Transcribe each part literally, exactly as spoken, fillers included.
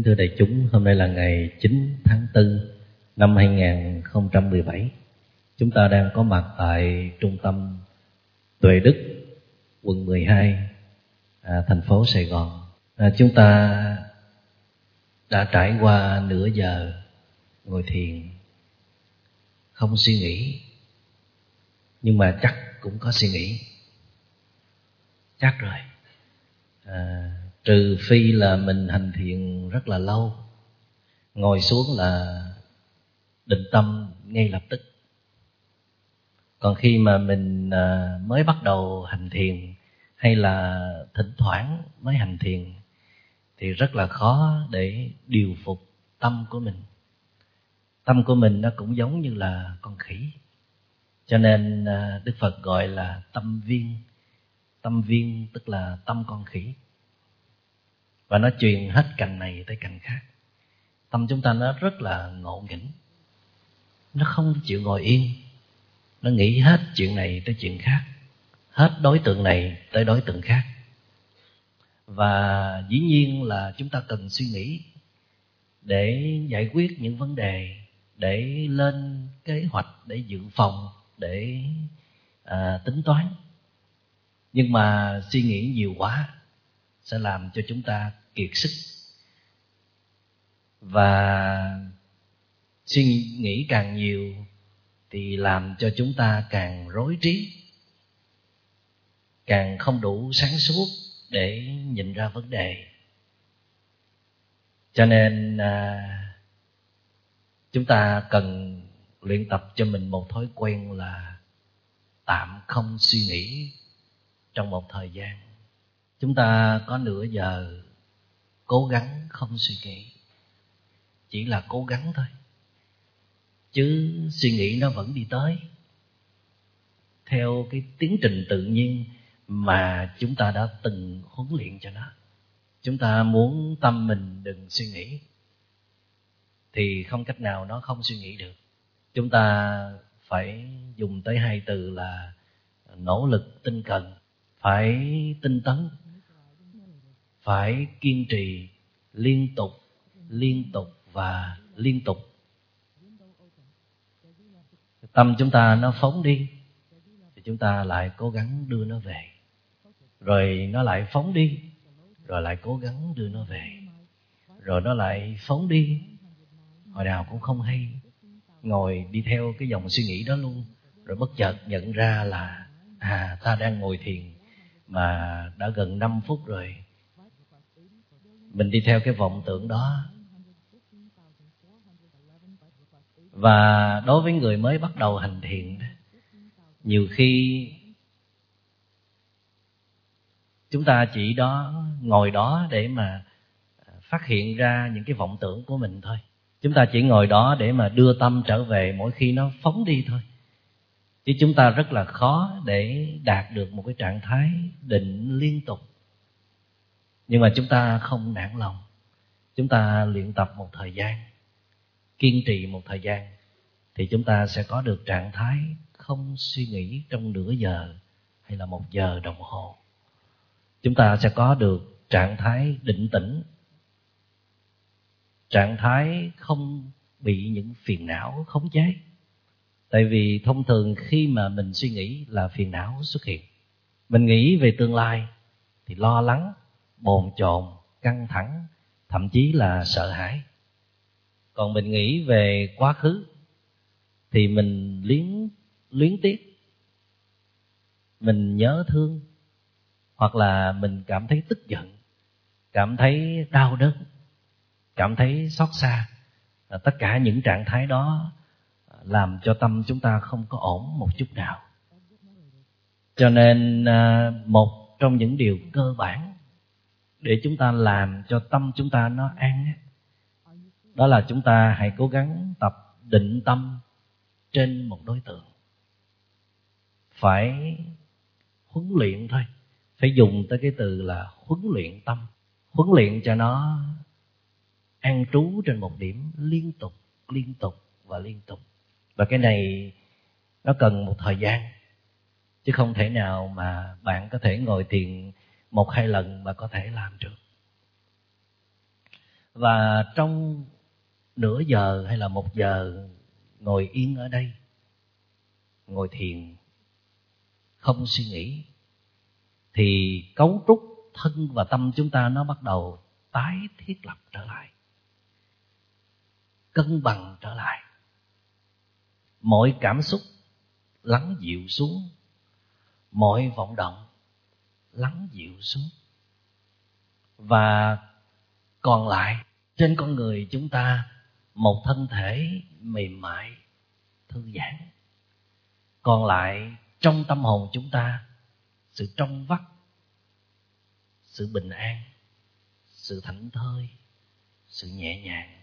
thưa đại chúng, hôm nay là ngày chín tháng tư năm hai nghìn không trăm mười bảy. Chúng ta đang có mặt tại trung tâm Tuệ Đức, quận mười hai, à, thành phố Sài Gòn. À, chúng ta đã trải qua nửa giờ ngồi thiền, không suy nghĩ, nhưng mà chắc cũng có suy nghĩ. Chắc rồi. À, trừ phi là mình hành thiền rất là lâu, ngồi xuống là định tâm ngay lập tức. Còn khi mà mình à, mới bắt đầu hành thiền hay là thỉnh thoảng mới hành thiền thì rất là khó để điều phục tâm của mình. Tâm của mình nó cũng giống như là con khỉ, cho nên à, Đức Phật gọi là tâm viên. Tâm viên tức là tâm con khỉ, và nó truyền hết cành này tới cành khác. Tâm chúng ta nó rất là ngộ nghĩnh, nó không chịu ngồi yên, nó nghĩ hết chuyện này tới chuyện khác, hết đối tượng này tới đối tượng khác. Và dĩ nhiên là chúng ta cần suy nghĩ để giải quyết những vấn đề, để lên kế hoạch, để dự phòng, để à, tính toán. Nhưng mà suy nghĩ nhiều quá sẽ làm cho chúng ta kiệt sức, và suy nghĩ càng nhiều thì làm cho chúng ta càng rối trí, càng không đủ sáng suốt để nhìn ra vấn đề. Cho nên à, chúng ta cần luyện tập cho mình một thói quen là tạm không suy nghĩ trong một thời gian. Chúng ta có nửa giờ cố gắng không suy nghĩ, chỉ là cố gắng thôi, chứ suy nghĩ nó vẫn đi tới theo cái tiến trình tự nhiên mà chúng ta đã từng huấn luyện cho nó. Chúng ta muốn tâm mình đừng suy nghĩ thì không cách nào nó không suy nghĩ được. Chúng ta phải dùng tới hai từ là nỗ lực tinh cần, phải tinh tấn, phải kiên trì liên tục, liên tục và liên tục. Tâm chúng ta nó phóng đi thì chúng ta lại cố gắng đưa nó về, rồi nó lại phóng đi, rồi lại cố gắng đưa nó về, rồi nó lại phóng đi, hồi nào cũng không hay, ngồi đi theo cái dòng suy nghĩ đó luôn. Rồi bất chợt nhận ra là à, ta đang ngồi thiền mà đã gần năm phút rồi, mình đi theo cái vọng tưởng đó. Và đối với người mới bắt đầu hành thiền, nhiều khi chúng ta chỉ đó ngồi đó để mà phát hiện ra những cái vọng tưởng của mình thôi. Chúng ta chỉ ngồi đó để mà đưa tâm trở về mỗi khi nó phóng đi thôi. Chứ chúng ta rất là khó để đạt được một cái trạng thái định liên tục. Nhưng mà chúng ta không nản lòng, chúng ta luyện tập một thời gian, kiên trì một thời gian, thì chúng ta sẽ có được trạng thái không suy nghĩ trong nửa giờ hay là một giờ đồng hồ. Chúng ta sẽ có được trạng thái định tĩnh, trạng thái không bị những phiền não khống chế. Tại vì thông thường khi mà mình suy nghĩ là phiền não xuất hiện. Mình nghĩ về tương lai thì lo lắng, bồn chồn, căng thẳng, thậm chí là sợ hãi. Còn mình nghĩ về quá khứ thì mình luyến, luyến tiếc, mình nhớ thương, hoặc là mình cảm thấy tức giận, cảm thấy đau đớn, cảm thấy xót xa. Tất cả những trạng thái đó làm cho tâm chúng ta không có ổn một chút nào. Cho nên một trong những điều cơ bản để chúng ta làm cho tâm chúng ta nó an, đó là chúng ta hãy cố gắng tập định tâm trên một đối tượng. Phải huấn luyện thôi, phải dùng tới cái từ là huấn luyện tâm. Huấn luyện cho nó an trú trên một điểm liên tục, liên tục và liên tục. Và cái này nó cần một thời gian, chứ không thể nào mà bạn có thể ngồi thiền một hai lần mà có thể làm được. Và trong nửa giờ hay là một giờ ngồi yên ở đây, ngồi thiền, không suy nghĩ, thì cấu trúc thân và tâm chúng ta nó bắt đầu tái thiết lập trở lại, cân bằng trở lại. Mọi cảm xúc lắng dịu xuống, mọi vọng động lắng dịu xuống. Và còn lại trên con người chúng ta một thân thể mềm mại, thư giãn. Còn lại trong tâm hồn chúng ta sự trong vắt, sự bình an, sự thảnh thơi, sự nhẹ nhàng.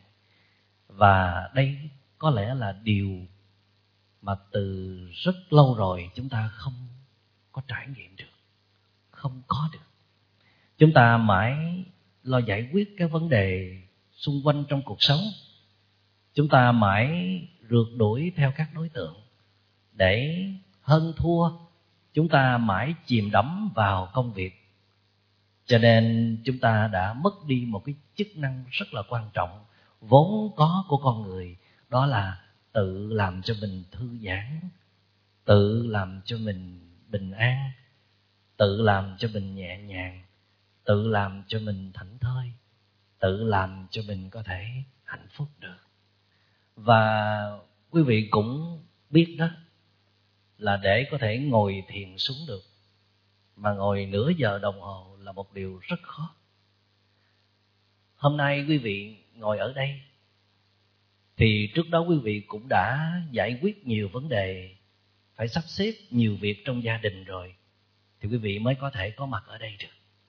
Và đây có lẽ là điều mà từ rất lâu rồi chúng ta không có trải nghiệm được, không có được. Chúng ta mãi lo giải quyết cái vấn đề xung quanh trong cuộc sống. Chúng ta mãi rượt đuổi theo các đối tượng để hơn thua. Chúng ta mãi chìm đắm vào công việc. Cho nên chúng ta đã mất đi một cái chức năng rất là quan trọng vốn có của con người, đó là tự làm cho mình thư giãn, tự làm cho mình bình an, tự làm cho mình nhẹ nhàng, tự làm cho mình thảnh thơi, tự làm cho mình có thể hạnh phúc được. Và quý vị cũng biết đó, là để có thể ngồi thiền xuống được mà ngồi nửa giờ đồng hồ là một điều rất khó. Hôm nay quý vị ngồi ở đây thì trước đó quý vị cũng đã giải quyết nhiều vấn đề, phải sắp xếp nhiều việc trong gia đình rồi, thì quý vị mới có thể có mặt ở đây được.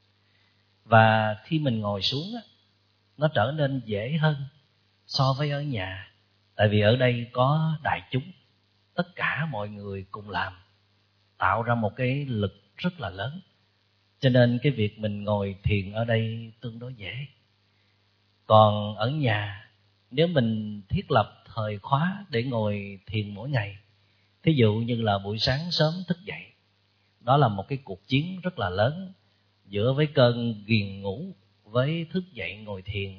Và khi mình ngồi xuống á, nó trở nên dễ hơn so với ở nhà. Tại vì ở đây có đại chúng, tất cả mọi người cùng làm, tạo ra một cái lực rất là lớn. Cho nên cái việc mình ngồi thiền ở đây tương đối dễ. Còn ở nhà, nếu mình thiết lập thời khóa để ngồi thiền mỗi ngày, thí dụ như là buổi sáng sớm thức dậy, đó là một cái cuộc chiến rất là lớn giữa với cơn ghiền ngủ, với thức dậy ngồi thiền.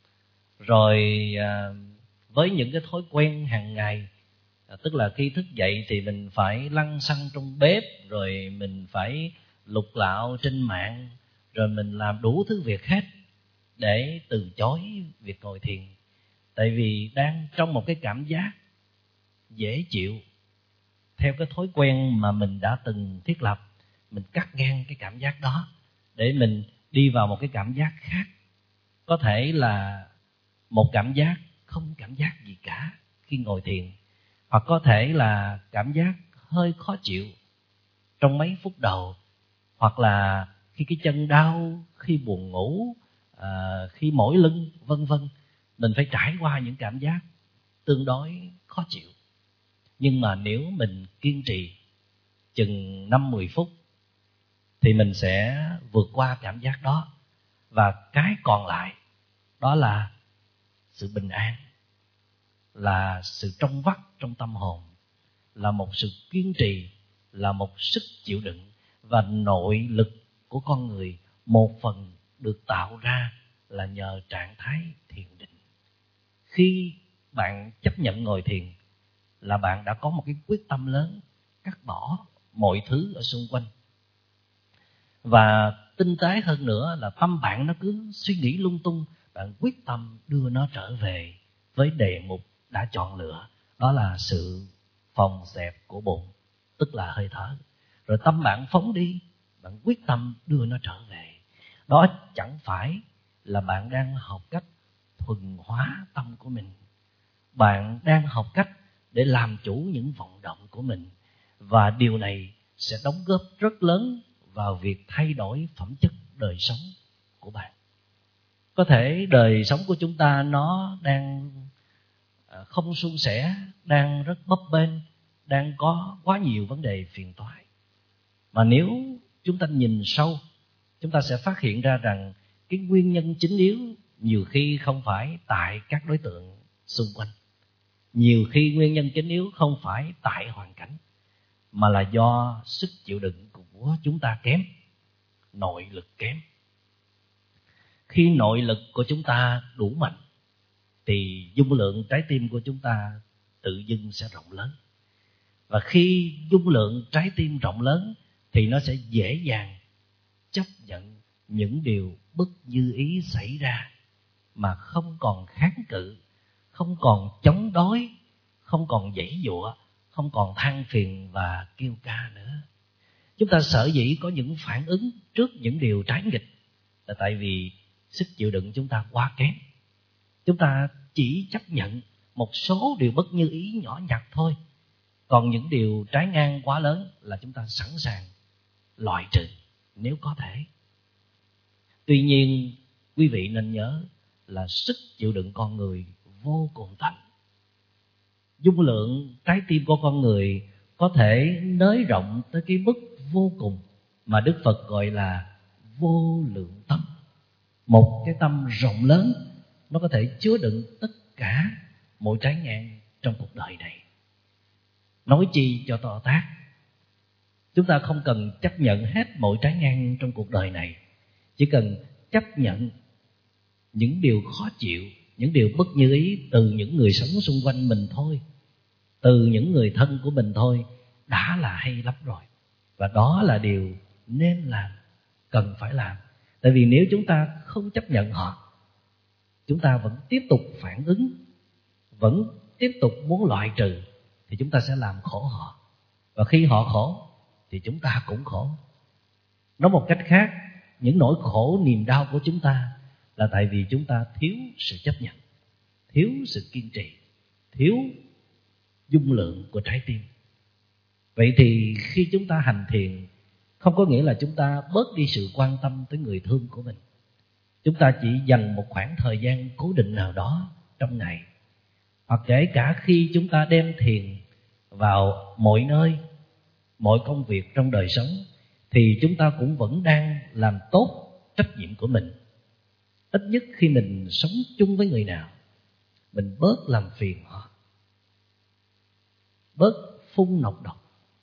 Rồi à, với những cái thói quen hàng ngày, à, tức là khi thức dậy thì mình phải lăn xăng trong bếp, rồi mình phải lục lạo trên mạng, rồi mình làm đủ thứ việc hết để từ chối việc ngồi thiền. Tại vì đang trong một cái cảm giác dễ chịu theo cái thói quen mà mình đã từng thiết lập, mình cắt ngang cái cảm giác đó để mình đi vào một cái cảm giác khác. Có thể là một cảm giác không cảm giác gì cả khi ngồi thiền, hoặc có thể là cảm giác hơi khó chịu trong mấy phút đầu, hoặc là khi cái chân đau, khi buồn ngủ, à, khi mỏi lưng, vân vân. Mình phải trải qua những cảm giác tương đối khó chịu. Nhưng mà nếu mình kiên trì chừng năm mười phút thì mình sẽ vượt qua cảm giác đó. Và cái còn lại đó là sự bình an, là sự trong vắt trong tâm hồn, là một sự kiên trì, là một sức chịu đựng. Và nội lực của con người một phần được tạo ra là nhờ trạng thái thiền định. Khi bạn chấp nhận ngồi thiền là bạn đã có một cái quyết tâm lớn cắt bỏ mọi thứ ở xung quanh. Và tinh tế hơn nữa là tâm bạn nó cứ suy nghĩ lung tung, bạn quyết tâm đưa nó trở về với đề mục đã chọn lựa, đó là sự phòng xẹp của bụng, tức là hơi thở. Rồi tâm bạn phóng đi, bạn quyết tâm đưa nó trở về. Đó chẳng phải là bạn đang học cách thuần hóa tâm của mình. Bạn đang học cách để làm chủ những vọng động của mình. Và điều này sẽ đóng góp rất lớn vào việc thay đổi phẩm chất đời sống của bạn. Có thể đời sống của chúng ta nó đang không suôn sẻ, đang rất bấp bênh, đang có quá nhiều vấn đề phiền toái. Mà nếu chúng ta nhìn sâu, chúng ta sẽ phát hiện ra rằng cái nguyên nhân chính yếu nhiều khi không phải tại các đối tượng xung quanh. Nhiều khi nguyên nhân chính yếu không phải tại hoàn cảnh, mà là do sức chịu đựng của chúng ta kém, nội lực kém. Khi nội lực của chúng ta đủ mạnh thì dung lượng trái tim của chúng ta tự dưng sẽ rộng lớn. Và khi dung lượng trái tim rộng lớn thì nó sẽ dễ dàng chấp nhận những điều bất như ý xảy ra, mà không còn kháng cự, không còn chống đối, không còn giãy giụa, không còn than phiền và kêu ca nữa. Chúng ta sở dĩ có những phản ứng trước những điều trái nghịch là tại vì sức chịu đựng chúng ta quá kém. Chúng ta chỉ chấp nhận một số điều bất như ý nhỏ nhặt thôi, còn những điều trái ngang quá lớn là chúng ta sẵn sàng loại trừ nếu có thể. Tuy nhiên, quý vị nên nhớ là sức chịu đựng con người vô cùng tận. Dung lượng trái tim của con người có thể nới rộng tới cái mức vô cùng mà Đức Phật gọi là vô lượng tâm. Một cái tâm rộng lớn, nó có thể chứa đựng tất cả mọi trái ngang trong cuộc đời này. Nói chi cho to tát, chúng ta không cần chấp nhận hết mọi trái ngang trong cuộc đời này, chỉ cần chấp nhận những điều khó chịu, những điều bất như ý từ những người sống xung quanh mình thôi, từ những người thân của mình thôi, đã là hay lắm rồi. Và đó là điều nên làm, cần phải làm. Tại vì nếu chúng ta không chấp nhận họ, chúng ta vẫn tiếp tục phản ứng, vẫn tiếp tục muốn loại trừ, thì chúng ta sẽ làm khổ họ. Và khi họ khổ thì chúng ta cũng khổ. Nói một cách khác, những nỗi khổ niềm đau của chúng ta là tại vì chúng ta thiếu sự chấp nhận, thiếu sự kiên trì, thiếu dung lượng của trái tim. Vậy thì khi chúng ta hành thiền, không có nghĩa là chúng ta bớt đi sự quan tâm tới người thương của mình. Chúng ta chỉ dành một khoảng thời gian cố định nào đó trong ngày, hoặc kể cả khi chúng ta đem thiền vào mọi nơi, mọi công việc trong đời sống, thì chúng ta cũng vẫn đang làm tốt trách nhiệm của mình. Ít nhất khi mình sống chung với người nào, mình bớt làm phiền họ, bớt phun nọc độc,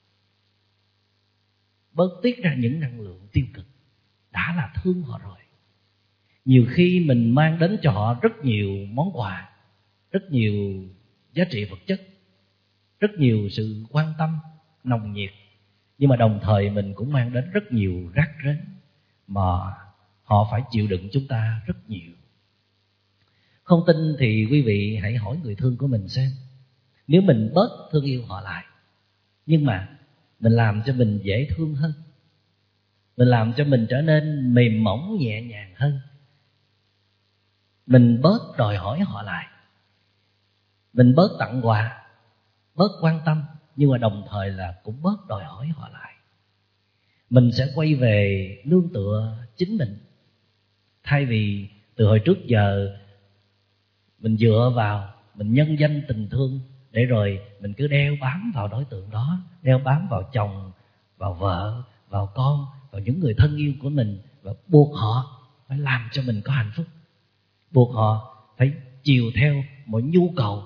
bớt tiết ra những năng lượng tiêu cực, đã là thương họ rồi. Nhiều khi mình mang đến cho họ rất nhiều món quà, rất nhiều giá trị vật chất, rất nhiều sự quan tâm, nồng nhiệt, nhưng mà đồng thời mình cũng mang đến rất nhiều rác rến mà họ phải chịu đựng chúng ta rất nhiều. Không tin thì quý vị hãy hỏi người thương của mình xem. Nếu mình bớt thương yêu họ lại, nhưng mà mình làm cho mình dễ thương hơn, mình làm cho mình trở nên mềm mỏng nhẹ nhàng hơn, mình bớt đòi hỏi họ lại, mình bớt tặng quà, bớt quan tâm, nhưng mà đồng thời là cũng bớt đòi hỏi họ lại, mình sẽ quay về nương tựa chính mình. Thay vì từ hồi trước giờ mình dựa vào, mình nhân danh tình thương, để rồi mình cứ đeo bám vào đối tượng đó, đeo bám vào chồng, vào vợ, vào con, vào những người thân yêu của mình, và buộc họ phải làm cho mình có hạnh phúc, buộc họ phải chiều theo mọi nhu cầu,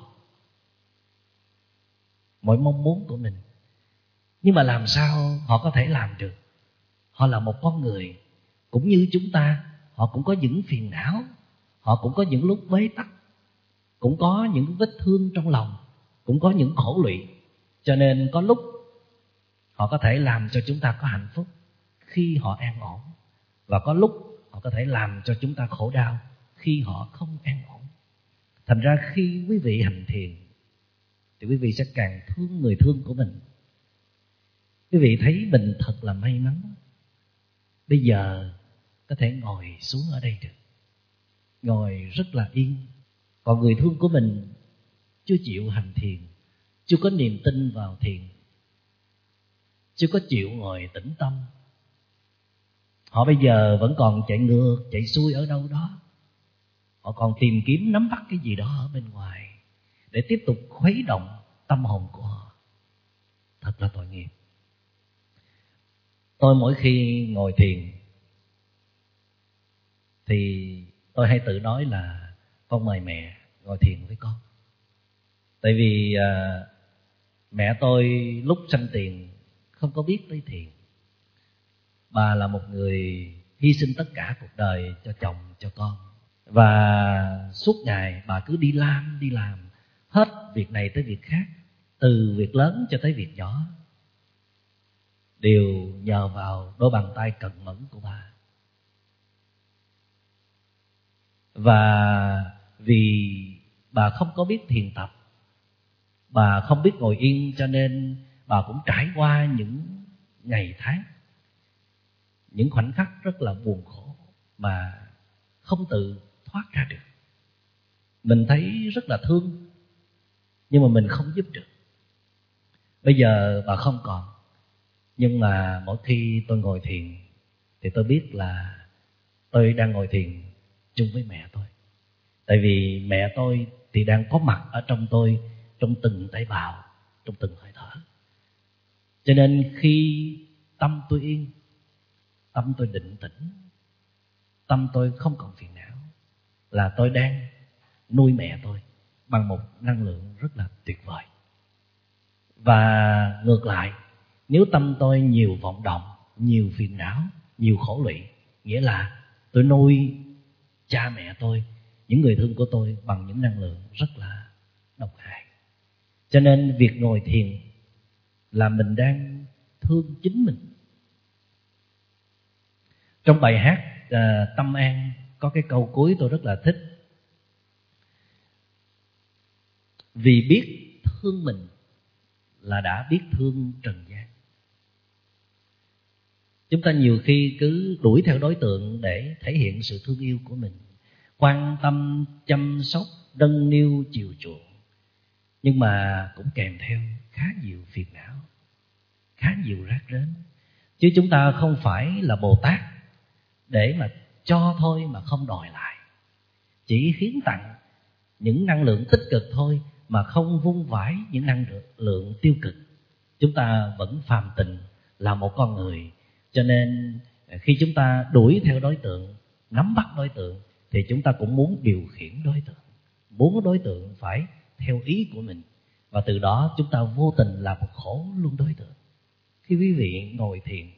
mọi mong muốn của mình. Nhưng mà làm sao họ có thể làm được? Họ là một con người, cũng như chúng ta, họ cũng có những phiền não, họ cũng có những lúc bế tắc, cũng có những vết thương trong lòng, cũng có những khổ lụy. Cho nên có lúc họ có thể làm cho chúng ta có hạnh phúc khi họ an ổn, và có lúc họ có thể làm cho chúng ta khổ đau khi họ không an ổn. Thành ra khi quý vị hành thiền thì quý vị sẽ càng thương người thương của mình. Quý vị thấy mình thật là may mắn, bây giờ có thể ngồi xuống ở đây được, ngồi rất là yên. Còn người thương của mình chưa chịu hành thiền, chưa có niềm tin vào thiền, chưa có chịu ngồi tĩnh tâm, họ bây giờ vẫn còn chạy ngược chạy xuôi ở đâu đó, họ còn tìm kiếm nắm bắt cái gì đó ở bên ngoài để tiếp tục khuấy động tâm hồn của họ. Thật là tội nghiệp. Tôi mỗi khi ngồi thiền thì tôi hay tự nói là con mời mẹ ngồi thiền với con. Tại vì à, mẹ tôi lúc sanh tiền không có biết tới thiền. Bà là một người hy sinh tất cả cuộc đời cho chồng, cho con. Và suốt ngày bà cứ đi làm, đi làm, hết việc này tới việc khác, từ việc lớn cho tới việc nhỏ, đều nhờ vào đôi bàn tay cần mẫn của bà. Và vì bà không có biết thiền tập, bà không biết ngồi yên, cho nên bà cũng trải qua những ngày tháng, những khoảnh khắc rất là buồn khổ mà không tự thoát ra được. Mình thấy rất là thương, nhưng mà mình không giúp được. Bây giờ bà không còn, nhưng mà mỗi khi tôi ngồi thiền thì tôi biết là tôi đang ngồi thiền chung với mẹ tôi. Tại vì mẹ tôi thì đang có mặt ở trong tôi, trong từng tế bào, trong từng hơi thở. Cho nên khi tâm tôi yên, tâm tôi định tĩnh, tâm tôi không còn phiền não, là tôi đang nuôi mẹ tôi bằng một năng lượng rất là tuyệt vời. Và ngược lại, nếu tâm tôi nhiều vọng động, nhiều phiền não, nhiều khổ lụy, nghĩa là tôi nuôi cha mẹ tôi, những người thương của tôi bằng những năng lượng rất là độc hại. Cho nên việc ngồi thiền là mình đang thương chính mình. Trong bài hát à, Tâm An có cái câu cuối tôi rất là thích: vì biết thương mình là đã biết thương trần gian. Chúng ta nhiều khi cứ đuổi theo đối tượng để thể hiện sự thương yêu của mình, quan tâm, chăm sóc, nâng niu, chiều chuộng, nhưng mà cũng kèm theo khá nhiều phiền não, khá nhiều rác rến. Chứ chúng ta không phải là Bồ Tát để mà cho thôi mà không đòi lại, chỉ hiến tặng những năng lượng tích cực thôi mà không vung vãi những năng lượng tiêu cực. Chúng ta vẫn phàm tình là một con người, cho nên khi chúng ta đuổi theo đối tượng, nắm bắt đối tượng, thì chúng ta cũng muốn điều khiển đối tượng, muốn đối tượng phải theo ý của mình, và từ đó chúng ta vô tình làm một khổ luôn đối tượng. Khi quý vị ngồi thiền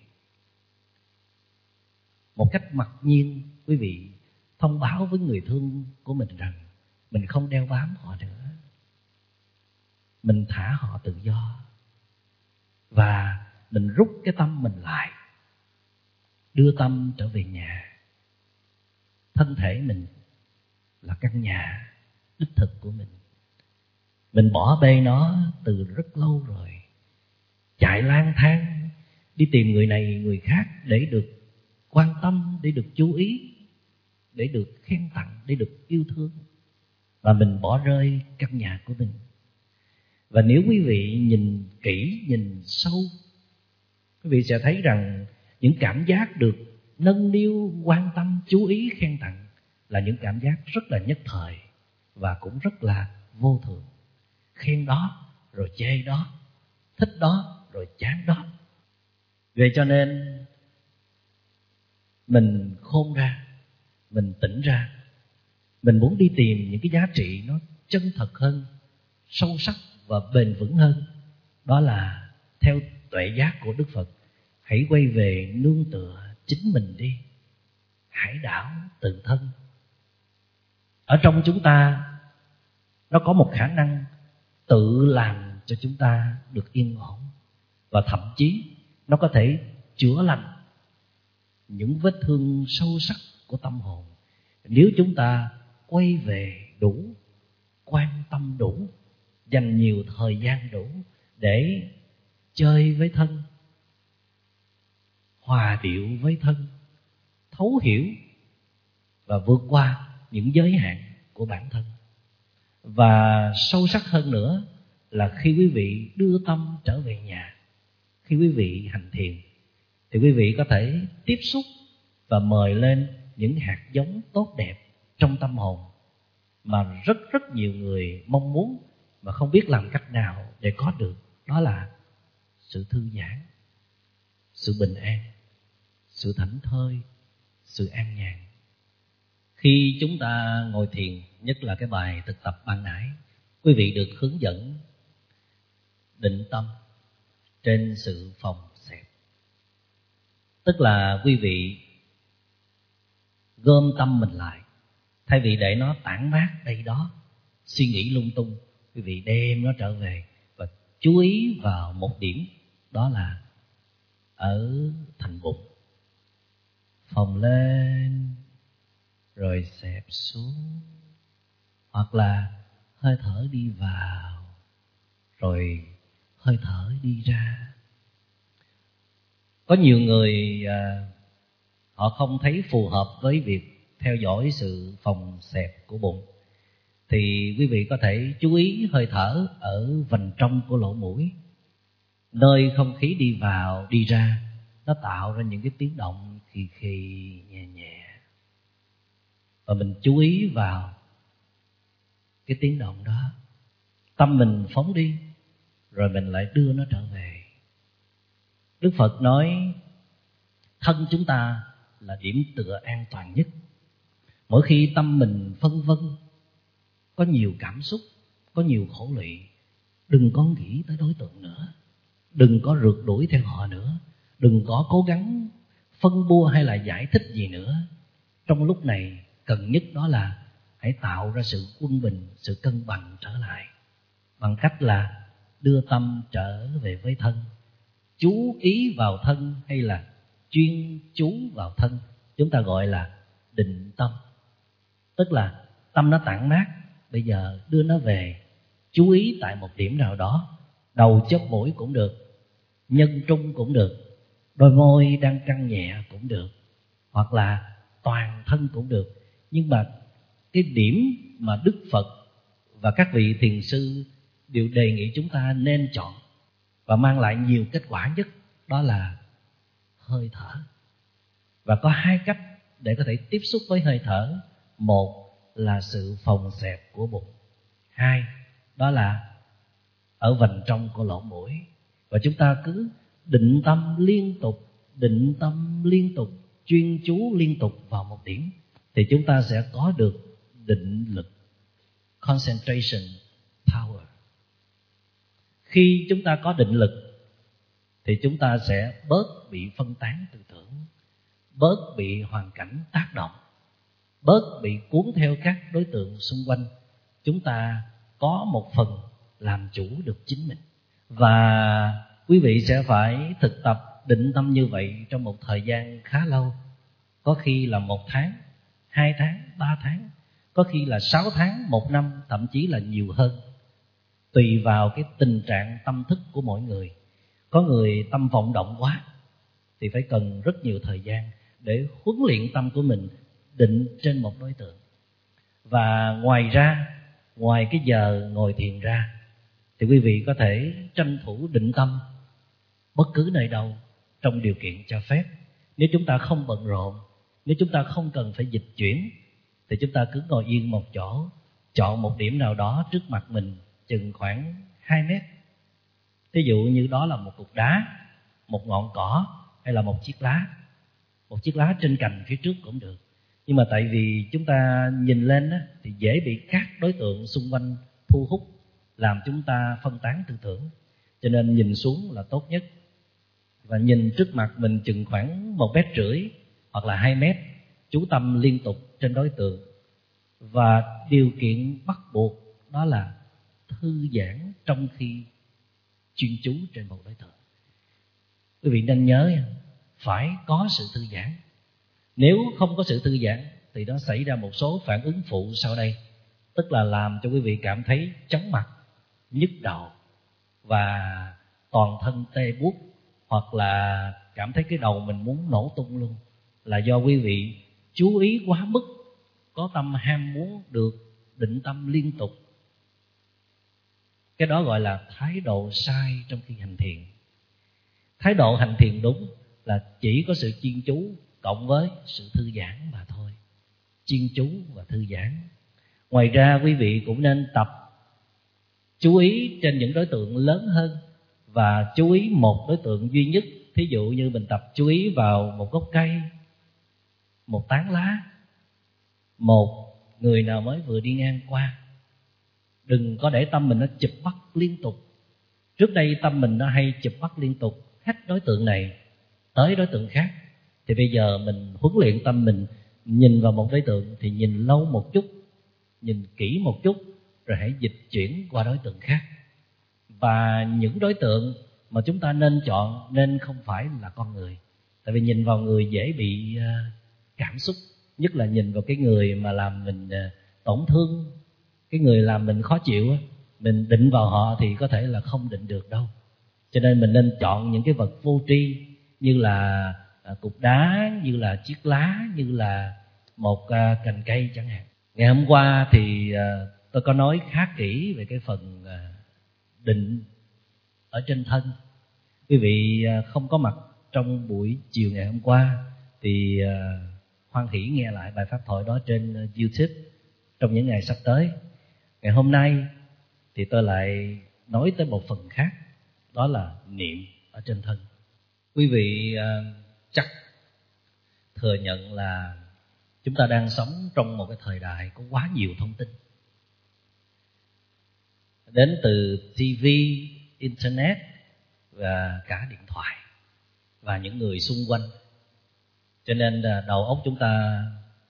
một cách mặc nhiên, quý vị thông báo với người thương của mình rằng mình không đeo bám họ nữa, mình thả họ tự do, và mình rút cái tâm mình lại, đưa tâm trở về nhà. Thân thể mình là căn nhà đích thực của mình, mình bỏ bê nó từ rất lâu rồi, chạy lang thang đi tìm người này người khác để được quan tâm, để được chú ý, để được khen tặng, để được yêu thương, và mình bỏ rơi căn nhà của mình. Và nếu quý vị nhìn kỹ, nhìn sâu, quý vị sẽ thấy rằng những cảm giác được nâng niu, quan tâm, chú ý, khen tặng là những cảm giác rất là nhất thời và cũng rất là vô thường. Khen đó rồi chê đó, thích đó rồi chán đó. Vậy cho nên mình khôn ra, mình tỉnh ra, mình muốn đi tìm những cái giá trị nó chân thật hơn, sâu sắc và bền vững hơn. Đó là theo tuệ giác của Đức Phật, hãy quay về nương tựa chính mình đi, hải đảo tự thân. Ở trong chúng ta nó có một khả năng tự làm cho chúng ta được yên ổn, và thậm chí nó có thể chữa lành những vết thương sâu sắc của tâm hồn, nếu chúng ta quay về đủ, quan tâm đủ, dành nhiều thời gian đủ để chơi với thân, hòa điệu với thân, thấu hiểu và vượt qua những giới hạn của bản thân. Và sâu sắc hơn nữa là khi quý vị đưa tâm trở về nhà, khi quý vị hành thiền, thì quý vị có thể tiếp xúc và mời lên những hạt giống tốt đẹp trong tâm hồn mà rất rất nhiều người mong muốn mà không biết làm cách nào để có được. Đó là sự thư giãn, sự bình an, sự thảnh thơi, sự an nhàn. Khi chúng ta ngồi thiền, nhất là cái bài thực tập ban nãy, quý vị được hướng dẫn định tâm trên sự phòng xẹp. Tức là quý vị gom tâm mình lại. Thay vì để nó tản mát đây đó, suy nghĩ lung tung, quý vị đem nó trở về và chú ý vào một điểm, đó là ở thành bụng. Phồng lên rồi xẹp xuống, hoặc là hơi thở đi vào rồi hơi thở đi ra. Có nhiều người à, họ không thấy phù hợp với việc theo dõi sự phồng xẹp của bụng, thì quý vị có thể chú ý hơi thở ở vành trong của lỗ mũi, nơi không khí đi vào đi ra, nó tạo ra những cái tiếng động khì khì nhẹ nhẹ, và mình chú ý vào cái tiếng động đó. Tâm mình phóng đi rồi mình lại đưa nó trở về. Đức Phật nói thân chúng ta là điểm tựa an toàn nhất. Mỗi khi tâm mình phân vân, có nhiều cảm xúc, có nhiều khổ lụy, đừng có nghĩ tới đối tượng nữa, đừng có rượt đuổi theo họ nữa, đừng có cố gắng phân bua hay là giải thích gì nữa. Trong lúc này cần nhất đó là hãy tạo ra sự quân bình, sự cân bằng trở lại, bằng cách là đưa tâm trở về với thân, chú ý vào thân hay là chuyên chú vào thân. Chúng ta gọi là định tâm. Tức là tâm nó tản mát, bây giờ đưa nó về, chú ý tại một điểm nào đó. Đầu chóp mũi cũng được, nhân trung cũng được, đôi môi đang căng nhẹ cũng được, hoặc là toàn thân cũng được. Nhưng mà cái điểm mà Đức Phật và các vị thiền sư đều đề nghị chúng ta nên chọn và mang lại nhiều kết quả nhất, đó là hơi thở. Và có hai cách để có thể tiếp xúc với hơi thở. Một là sự phồng xẹp của bụng, hai đó là ở vành trong của lỗ mũi. Và chúng ta cứ định tâm liên tục, định tâm liên tục, chuyên chú liên tục vào một điểm, thì chúng ta sẽ có được định lực, concentration power. Khi chúng ta có định lực thì chúng ta sẽ bớt bị phân tán tư tưởng, bớt bị hoàn cảnh tác động, bớt bị cuốn theo các đối tượng xung quanh. Chúng ta có một phần làm chủ được chính mình. Và quý vị sẽ phải thực tập định tâm như vậy trong một thời gian khá lâu. Có khi là một tháng, hai tháng, ba tháng, có khi là sáu tháng, một năm, thậm chí là nhiều hơn, tùy vào cái tình trạng tâm thức của mỗi người. Có người tâm vọng động quá thì phải cần rất nhiều thời gian để huấn luyện tâm của mình định trên một đối tượng. Và ngoài ra, ngoài cái giờ ngồi thiền ra, thì quý vị có thể tranh thủ định tâm bất cứ nơi đâu trong điều kiện cho phép. Nếu chúng ta không bận rộn, nếu chúng ta không cần phải dịch chuyển, thì chúng ta cứ ngồi yên một chỗ, chọn một điểm nào đó trước mặt mình chừng khoảng hai mét. Ví dụ như đó là một cục đá, một ngọn cỏ hay là một chiếc lá. Một chiếc lá trên cành phía trước cũng được. Nhưng mà tại vì chúng ta nhìn lên á, thì dễ bị các đối tượng xung quanh thu hút, làm chúng ta phân tán tư tưởng. Cho nên nhìn xuống là tốt nhất. Và nhìn trước mặt mình chừng khoảng một mét rưỡi hoặc là hai mét, chú tâm liên tục trên đối tượng. Và điều kiện bắt buộc đó là thư giãn trong khi chuyên chú trên một đối tượng. Quý vị nên nhớ, phải có sự thư giãn. Nếu không có sự thư giãn thì nó xảy ra một số phản ứng phụ sau đây. Tức là làm cho quý vị cảm thấy chóng mặt, nhức đầu và toàn thân tê buốt, hoặc là cảm thấy cái đầu mình muốn nổ tung luôn. Là do quý vị chú ý quá mức, có tâm ham muốn được định tâm liên tục. Cái đó gọi là thái độ sai trong khi hành thiền. Thái độ hành thiền đúng là chỉ có sự chuyên chú cộng với sự thư giãn mà thôi. Chuyên chú và thư giãn. Ngoài ra quý vị cũng nên tập chú ý trên những đối tượng lớn hơn và chú ý một đối tượng duy nhất. Thí dụ như mình tập chú ý vào một gốc cây, một tán lá, một người nào mới vừa đi ngang qua. Đừng có để tâm mình nó chụp bắt liên tục. Trước đây tâm mình nó hay chụp bắt liên tục, hết đối tượng này tới đối tượng khác. Thì bây giờ mình huấn luyện tâm mình nhìn vào một đối tượng thì nhìn lâu một chút, nhìn kỹ một chút, rồi hãy dịch chuyển qua đối tượng khác. Và những đối tượng mà chúng ta nên chọn nên không phải là con người. Tại vì nhìn vào người dễ bị cảm xúc, nhất là nhìn vào cái người mà làm mình tổn thương, cái người làm mình khó chịu, mình định vào họ thì có thể là không định được đâu. Cho nên mình nên chọn những cái vật vô tri, như là cục đá, như là chiếc lá, như là một cành cây chẳng hạn. Ngày hôm qua thì tôi có nói khá kỹ về cái phần định ở trên thân. Quý vị không có mặt trong buổi chiều ngày hôm qua thì hoan hỷ nghe lại bài pháp thoại đó trên YouTube trong những ngày sắp tới. Ngày hôm nay thì tôi lại nói tới một phần khác, đó là niệm ở trên thân. Quý vị chắc thừa nhận là chúng ta đang sống trong một cái thời đại có quá nhiều thông tin, đến từ ti vi, Internet và cả điện thoại và những người xung quanh. Cho nên đầu óc chúng ta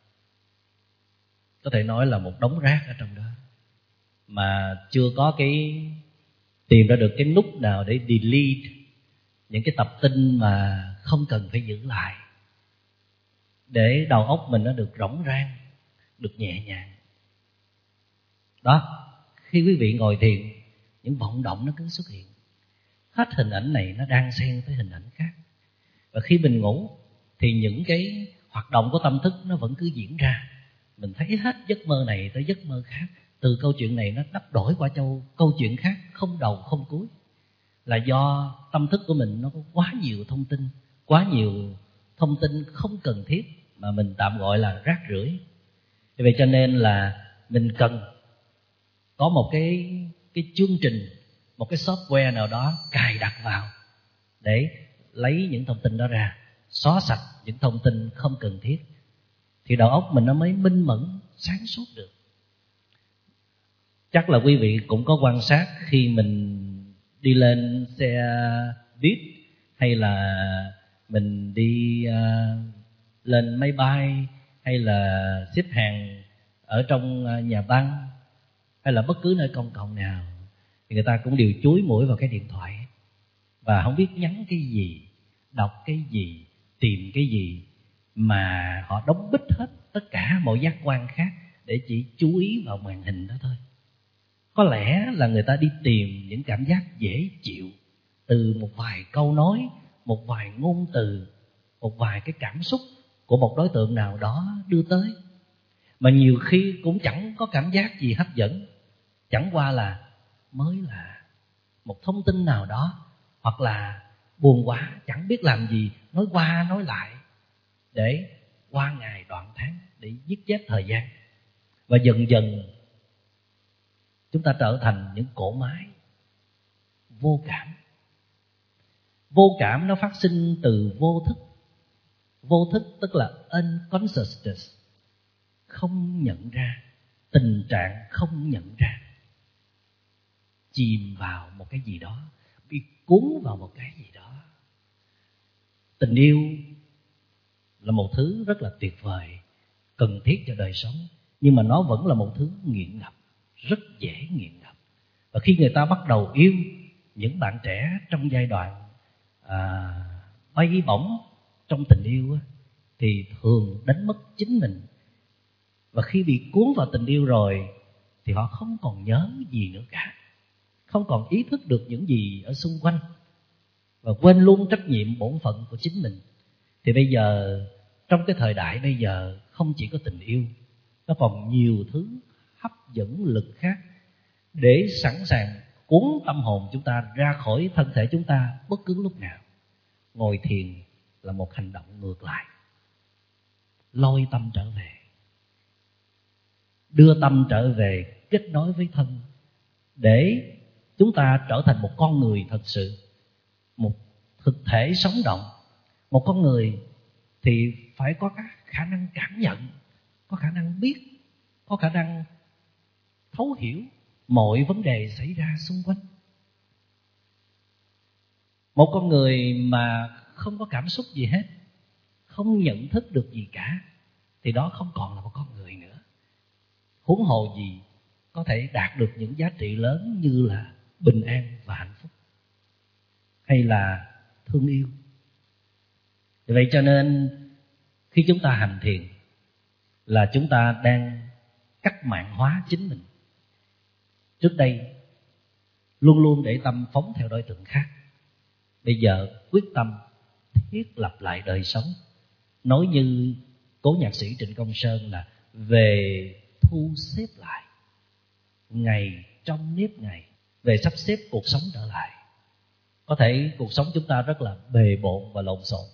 có thể nói là một đống rác ở trong đó, mà chưa có cái tìm ra được cái nút nào để delete những cái tập tin mà không cần phải giữ lại, để đầu óc mình nó được rỗng rang, được nhẹ nhàng. Đó, khi quý vị ngồi thiền, những vọng động nó cứ xuất hiện, hết hình ảnh này nó đang xen tới hình ảnh khác. Và khi mình ngủ thì những cái hoạt động của tâm thức nó vẫn cứ diễn ra. Mình thấy hết giấc mơ này tới giấc mơ khác, từ câu chuyện này nó đắp đổi qua châu câu chuyện khác, không đầu không cuối. Là do tâm thức của mình nó có quá nhiều thông tin, quá nhiều thông tin không cần thiết mà mình tạm gọi là rác rưởi. Vậy cho nên là mình cần có một cái cái chương trình, một cái software nào đó cài đặt vào để lấy những thông tin đó ra, xóa sạch những thông tin không cần thiết, thì đầu óc mình nó mới minh mẫn, sáng suốt được. Chắc là quý vị cũng có quan sát khi mình đi lên xe buýt hay là mình đi uh, lên máy bay hay là xếp hàng ở trong nhà băng hay là bất cứ nơi công cộng nào, thì người ta cũng đều chúi mũi vào cái điện thoại và không biết nhắn cái gì, đọc cái gì, tìm cái gì, mà họ đóng bít hết tất cả mọi giác quan khác để chỉ chú ý vào màn hình đó thôi. Có lẽ là người ta đi tìm những cảm giác dễ chịu từ một vài câu nói, một vài ngôn từ, một vài cái cảm xúc của một đối tượng nào đó đưa tới, mà nhiều khi cũng chẳng có cảm giác gì hấp dẫn, chẳng qua là mới là một thông tin nào đó, hoặc là buồn quá chẳng biết làm gì, nói qua nói lại để qua ngày đoạn tháng, để giết chết thời gian. Và dần dần chúng ta trở thành những cỗ máy vô cảm. Vô cảm nó phát sinh từ vô thức. Vô thức tức là unconsciousness, không nhận ra, tình trạng không nhận ra, chìm vào một cái gì đó, bị cuốn vào một cái gì đó. Tình yêu là một thứ rất là tuyệt vời, cần thiết cho đời sống, nhưng mà nó vẫn là một thứ nghiện ngập, rất dễ nghiện ngập. Và khi người ta bắt đầu yêu, những bạn trẻ trong giai đoạn à, bay bổng trong tình yêu á, thì thường đánh mất chính mình. Và khi bị cuốn vào tình yêu rồi thì họ không còn nhớ gì nữa cả, không còn ý thức được những gì ở xung quanh, và quên luôn trách nhiệm bổn phận của chính mình. Thì bây giờ, trong cái thời đại bây giờ, không chỉ có tình yêu, nó còn nhiều thứ hấp dẫn lực khác để sẵn sàng cuốn tâm hồn chúng ta ra khỏi thân thể chúng ta bất cứ lúc nào. Ngồi thiền là một hành động ngược lại, lôi tâm trở về, đưa tâm trở về kết nối với thân, để chúng ta trở thành một con người thật sự, một thực thể sống động. Một con người thì phải có các khả năng cảm nhận, có khả năng biết, có khả năng thấu hiểu mọi vấn đề xảy ra xung quanh. Một con người mà không có cảm xúc gì hết, không nhận thức được gì cả, thì đó không còn là một con người nữa. Huống hồ gì có thể đạt được những giá trị lớn như là bình an và hạnh phúc, hay là thương yêu. Vậy cho nên khi chúng ta hành thiền là chúng ta đang cách mạng hóa chính mình. Trước đây luôn luôn để tâm phóng theo đối tượng khác, bây giờ quyết tâm thiết lập lại đời sống. Nói như cố nhạc sĩ Trịnh Công Sơn là về thu xếp lại ngày trong nếp ngày, về sắp xếp cuộc sống trở lại. Có thể cuộc sống chúng ta rất là bề bộn và lộn xộn,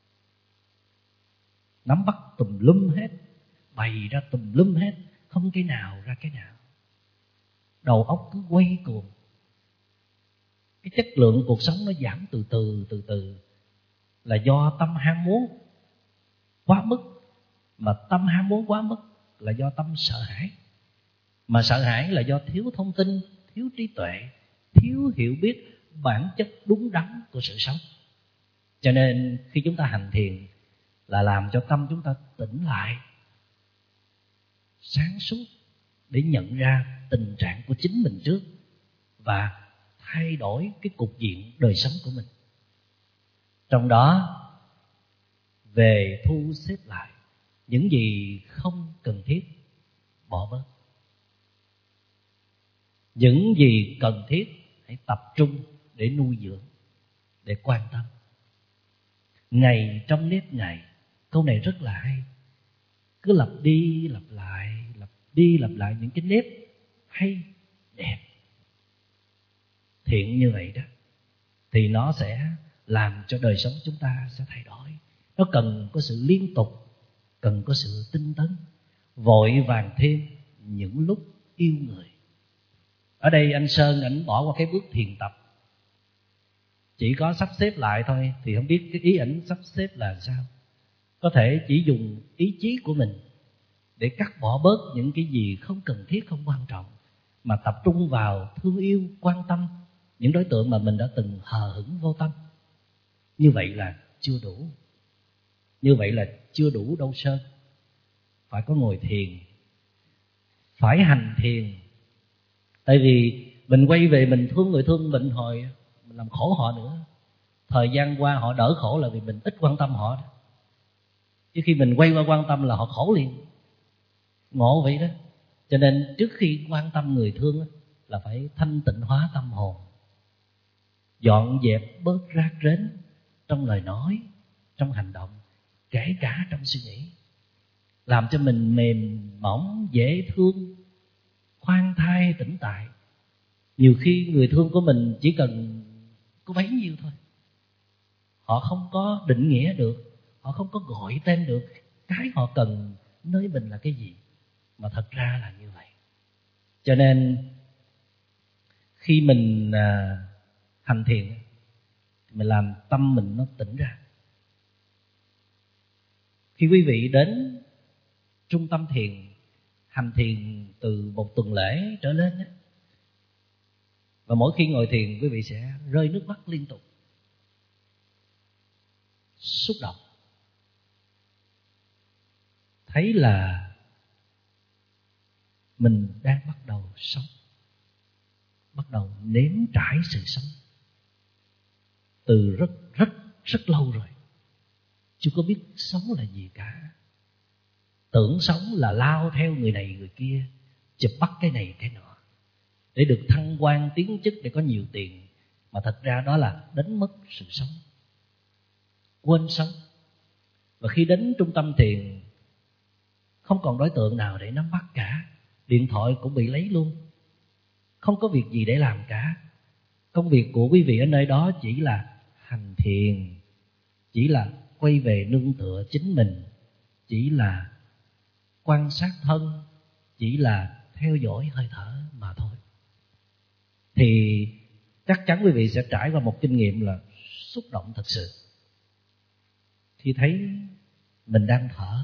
nắm bắt tùm lum hết, bày ra tùm lum hết, không cái nào ra cái nào, đầu óc cứ quay cuồng. Cái chất lượng cuộc sống nó giảm từ từ từ từ là do tâm ham muốn quá mức. Mà tâm ham muốn quá mức là do tâm sợ hãi. Mà sợ hãi là do thiếu thông tin, thiếu trí tuệ, thiếu hiểu biết bản chất đúng đắn của sự sống. Cho nên khi chúng ta hành thiền là làm cho tâm chúng ta tỉnh lại, sáng suốt, để nhận ra tình trạng của chính mình trước và thay đổi cái cục diện đời sống của mình. Trong đó về thu xếp lại những gì không cần thiết, bỏ bớt. Những gì cần thiết hãy tập trung để nuôi dưỡng, để quan tâm. Ngày trong nếp ngày, câu này rất là hay. Cứ lặp đi lặp lại, lặp đi lặp lại những cái nếp hay, đẹp, thiện như vậy đó, thì nó sẽ làm cho đời sống chúng ta sẽ thay đổi. Nó cần có sự liên tục, cần có sự tinh tấn, vội vàng thêm những lúc yêu người. Ở đây anh Sơn ảnh bỏ qua cái bước thiền tập, chỉ có sắp xếp lại thôi, thì không biết cái ý ảnh sắp xếp là sao. Có thể chỉ dùng ý chí của mình để cắt bỏ bớt những cái gì không cần thiết, không quan trọng, mà tập trung vào thương yêu, quan tâm những đối tượng mà mình đã từng hờ hững vô tâm. Như vậy là chưa đủ. Như vậy là chưa đủ đâu Sơn. Phải có ngồi thiền, phải hành thiền. Tại vì mình quay về mình thương người thương mình hồi mình làm khổ họ nữa. Thời gian qua họ đỡ khổ là vì mình ít quan tâm họ đó. Chứ khi mình quay qua quan tâm là họ khổ liền. Ngộ vậy đó. Cho nên trước khi quan tâm người thương là phải thanh tịnh hóa tâm hồn, dọn dẹp bớt rác rến trong lời nói, trong hành động, kể cả trong suy nghĩ, làm cho mình mềm mỏng, dễ thương, khoan thai, tĩnh tại. Nhiều khi người thương của mình chỉ cần có bấy nhiêu thôi. Họ không có định nghĩa được, họ không có gọi tên được cái họ cần nơi mình là cái gì, mà thật ra là như vậy. Cho nên khi mình à, hành thiền, mình làm tâm mình nó tỉnh ra. Khi quý vị đến trung tâm thiền, hành thiền từ một tuần lễ trở lên ấy, và mỗi khi ngồi thiền quý vị sẽ rơi nước mắt liên tục, xúc động, thấy là mình đang bắt đầu sống, bắt đầu nếm trải sự sống từ rất rất rất lâu rồi. Chưa có biết sống là gì cả. Tưởng sống là lao theo người này người kia, chụp bắt cái này cái nọ, để được thăng quan tiến chức, để có nhiều tiền. Mà thật ra đó là đánh mất sự sống, quên sống. Và khi đến trung tâm thiền, không còn đối tượng nào để nắm bắt cả. Điện thoại cũng bị lấy luôn, không có việc gì để làm cả. Công việc của quý vị ở nơi đó chỉ là hành thiền, chỉ là quay về nương tựa chính mình, chỉ là quan sát thân, chỉ là theo dõi hơi thở mà thôi. Thì chắc chắn quý vị sẽ trải qua một kinh nghiệm là xúc động thật sự khi thấy mình đang thở,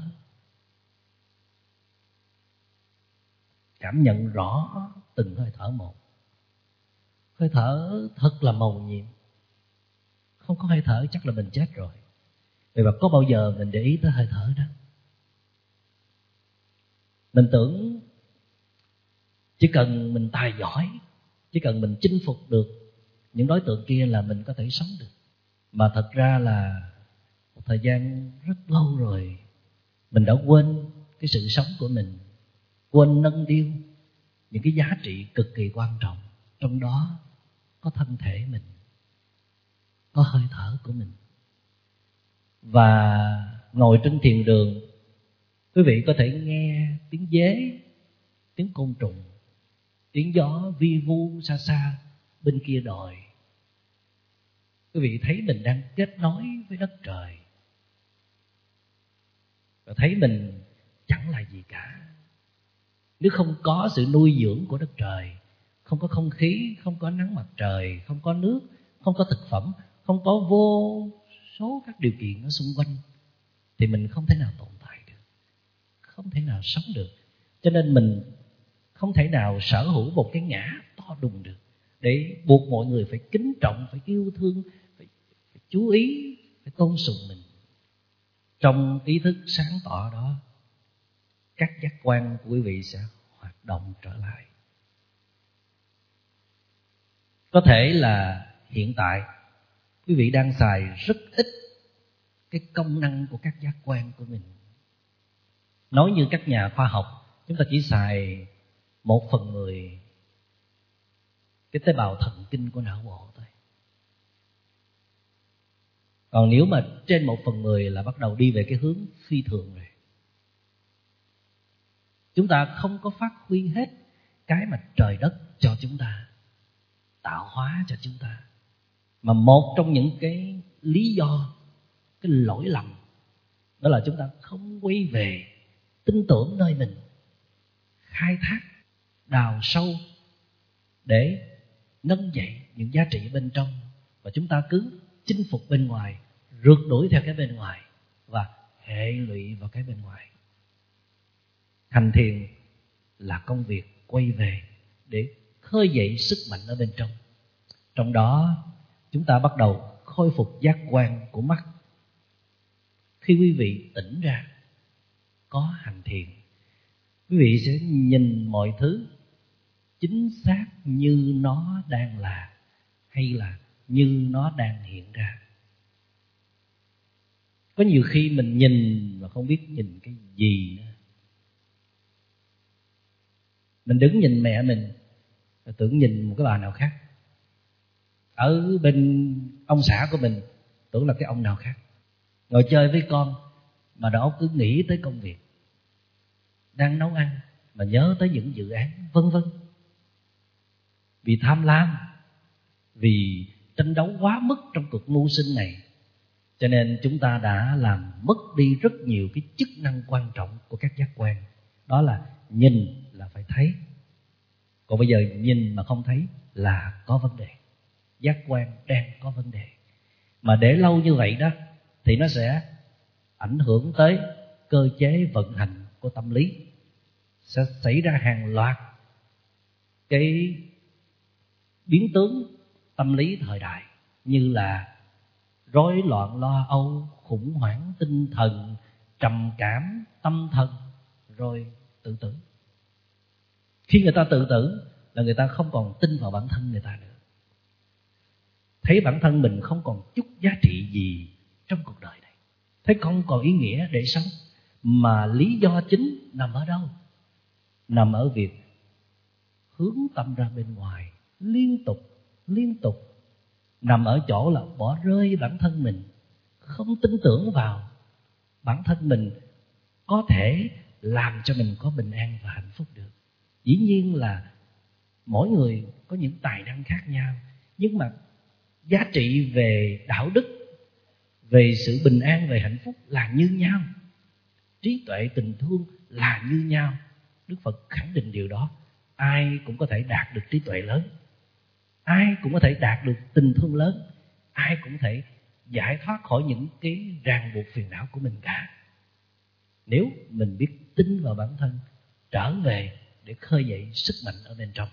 cảm nhận rõ từng hơi thở một. Hơi thở thật là mầu nhiệm. Không có hơi thở chắc là mình chết rồi. Vậy mà có bao giờ mình để ý tới hơi thở đó? Mình tưởng chỉ cần mình tài giỏi, chỉ cần mình chinh phục được những đối tượng kia là mình có thể sống được. Mà thật ra là một thời gian rất lâu rồi mình đã quên cái sự sống của mình, quên nâng niu những cái giá trị cực kỳ quan trọng. Trong đó có thân thể mình, có hơi thở của mình. Và ngồi trên thiền đường, quý vị có thể nghe tiếng dế, tiếng côn trùng, tiếng gió vi vu xa xa bên kia đồi. Quý vị thấy mình đang kết nối với đất trời, và thấy mình chẳng là gì cả. Nếu không có sự nuôi dưỡng của đất trời, không có không khí, không có nắng mặt trời, không có nước, không có thực phẩm, không có vô số các điều kiện ở xung quanh, thì mình không thể nào tồn tại được, không thể nào sống được. Cho nên mình không thể nào sở hữu một cái ngã to đùng được, để buộc mọi người phải kính trọng, phải yêu thương, phải, phải chú ý, phải tôn sùng mình. Trong ý thức sáng tỏ đó, các giác quan của quý vị sẽ hoạt động trở lại. Có thể là hiện tại quý vị đang xài rất ít cái công năng của các giác quan của mình. Nói như các nhà khoa học, chúng ta chỉ xài một phần mười cái tế bào thần kinh của não bộ thôi. Còn nếu mà trên một phần mười là bắt đầu đi về cái hướng phi thường rồi. Chúng ta không có phát huy hết cái mà trời đất cho chúng ta, tạo hóa cho chúng ta. Mà một trong những cái lý do, cái lỗi lầm, đó là chúng ta không quay về tin tưởng nơi mình, khai thác, đào sâu để nâng dậy những giá trị bên trong. Và chúng ta cứ chinh phục bên ngoài, rượt đuổi theo cái bên ngoài và hệ lụy vào cái bên ngoài. Hành thiền là công việc quay về để khơi dậy sức mạnh ở bên trong. Trong đó chúng ta bắt đầu khôi phục giác quan của mắt. Khi quý vị tỉnh ra, có hành thiền, quý vị sẽ nhìn mọi thứ chính xác như nó đang là, hay là như nó đang hiện ra. Có nhiều khi mình nhìn mà không biết nhìn cái gì nữa. Mình đứng nhìn mẹ mình, tưởng nhìn một cái bà nào khác. Ở bên ông xã của mình, tưởng là cái ông nào khác. Ngồi chơi với con mà đầu óc cứ nghĩ tới công việc. Đang nấu ăn mà nhớ tới những dự án, vân vân. Vì tham lam, vì tranh đấu quá mức trong cuộc mưu sinh này, cho nên chúng ta đã làm mất đi rất nhiều cái chức năng quan trọng của các giác quan. Đó là nhìn là phải thấy. Còn bây giờ nhìn mà không thấy là có vấn đề. Giác quan đang có vấn đề. Mà để lâu như vậy đó thì nó sẽ ảnh hưởng tới cơ chế vận hành của tâm lý. Sẽ xảy ra hàng loạt cái biến tướng tâm lý thời đại, như là rối loạn lo âu, khủng hoảng tinh thần, trầm cảm, tâm thần, rồi tự tử. Khi người ta tự tử là người ta không còn tin vào bản thân người ta nữa, thấy bản thân mình không còn chút giá trị gì trong cuộc đời này, thấy không còn ý nghĩa để sống. Mà lý do chính nằm ở đâu? Nằm ở việc hướng tâm ra bên ngoài liên tục, liên tục. Nằm ở chỗ là bỏ rơi bản thân mình, không tin tưởng vào bản thân mình có thể làm cho mình có bình an và hạnh phúc được. Dĩ nhiên là mỗi người có những tài năng khác nhau, nhưng mà giá trị về đạo đức, về sự bình an, về hạnh phúc là như nhau. Trí tuệ, tình thương là như nhau. Đức Phật khẳng định điều đó. Ai cũng có thể đạt được trí tuệ lớn, ai cũng có thể đạt được tình thương lớn, ai cũng có thể giải thoát khỏi những cái ràng buộc phiền não của mình cả. Nếu mình biết tin vào bản thân, trở về để khơi dậy sức mạnh ở bên trong.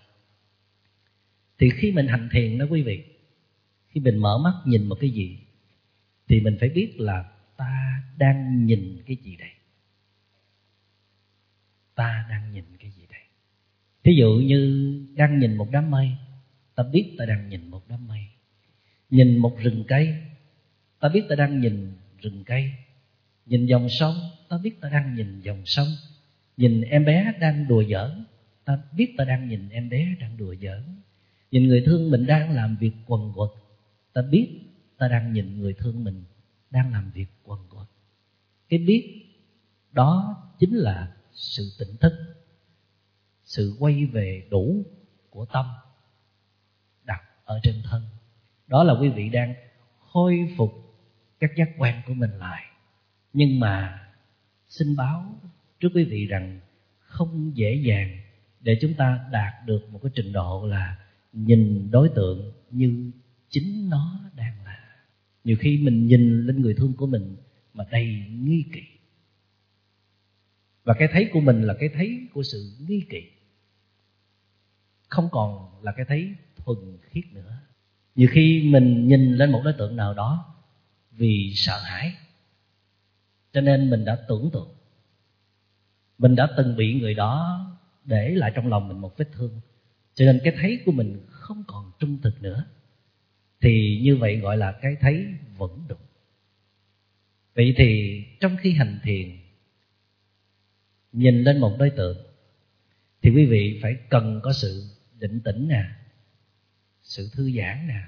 Thì khi mình hành thiền đó quý vị, khi mình mở mắt nhìn một cái gì thì mình phải biết là ta đang nhìn cái gì đây. ta đang nhìn cái gì đây? Thí dụ như đang nhìn một đám mây, ta biết ta đang nhìn một đám mây. Nhìn một rừng cây, ta biết ta đang nhìn rừng cây. Nhìn dòng sông, ta biết ta đang nhìn dòng sông. Nhìn em bé đang đùa giỡn, ta biết ta đang nhìn em bé đang đùa giỡn. Nhìn người thương mình đang làm việc quần quật, ta biết ta đang nhìn người thương mình đang làm việc quần quật. Cái biết đó chính là sự tỉnh thức, sự quay về đủ của tâm đặt ở trên thân. Đó là quý vị đang khôi phục các giác quan của mình lại. Nhưng mà xin báo trước quý vị rằng không dễ dàng để chúng ta đạt được một cái trình độ là nhìn đối tượng như chính nó đang là. Nhiều khi mình nhìn lên người thương của mình mà đầy nghi kỵ. Và cái thấy của mình là cái thấy của sự nghi kỵ, không còn là cái thấy thuần khiết nữa. Nhiều khi mình nhìn lên một đối tượng nào đó vì sợ hãi, cho nên mình đã tưởng tượng, mình đã từng bị người đó để lại trong lòng mình một vết thương, cho nên cái thấy của mình không còn trung thực nữa. Thì như vậy gọi là cái thấy vẫn đục. Vậy thì trong khi hành thiền, nhìn lên một đối tượng thì quý vị phải cần có sự định tĩnh nè, sự thư giãn nè,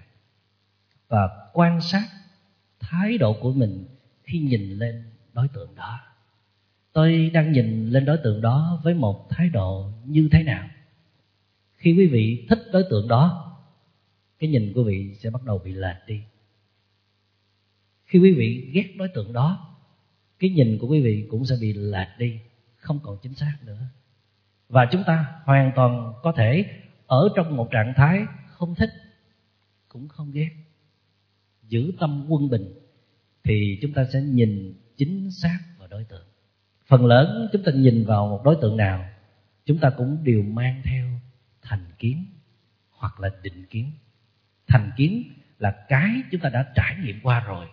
và quan sát thái độ của mình khi nhìn lên đối tượng đó. Tôi đang nhìn lên đối tượng đó với một thái độ như thế nào? Khi quý vị thích đối tượng đó, cái nhìn của quý vị sẽ bắt đầu bị lệch đi. Khi quý vị ghét đối tượng đó, cái nhìn của quý vị cũng sẽ bị lệch đi, không còn chính xác nữa. Và chúng ta hoàn toàn có thể ở trong một trạng thái không thích cũng không ghét, giữ tâm quân bình, thì chúng ta sẽ nhìn chính xác vào đối tượng. Phần lớn chúng ta nhìn vào một đối tượng nào, chúng ta cũng đều mang theo thành kiến hoặc là định kiến. Thành kiến là cái chúng ta đã trải nghiệm qua rồi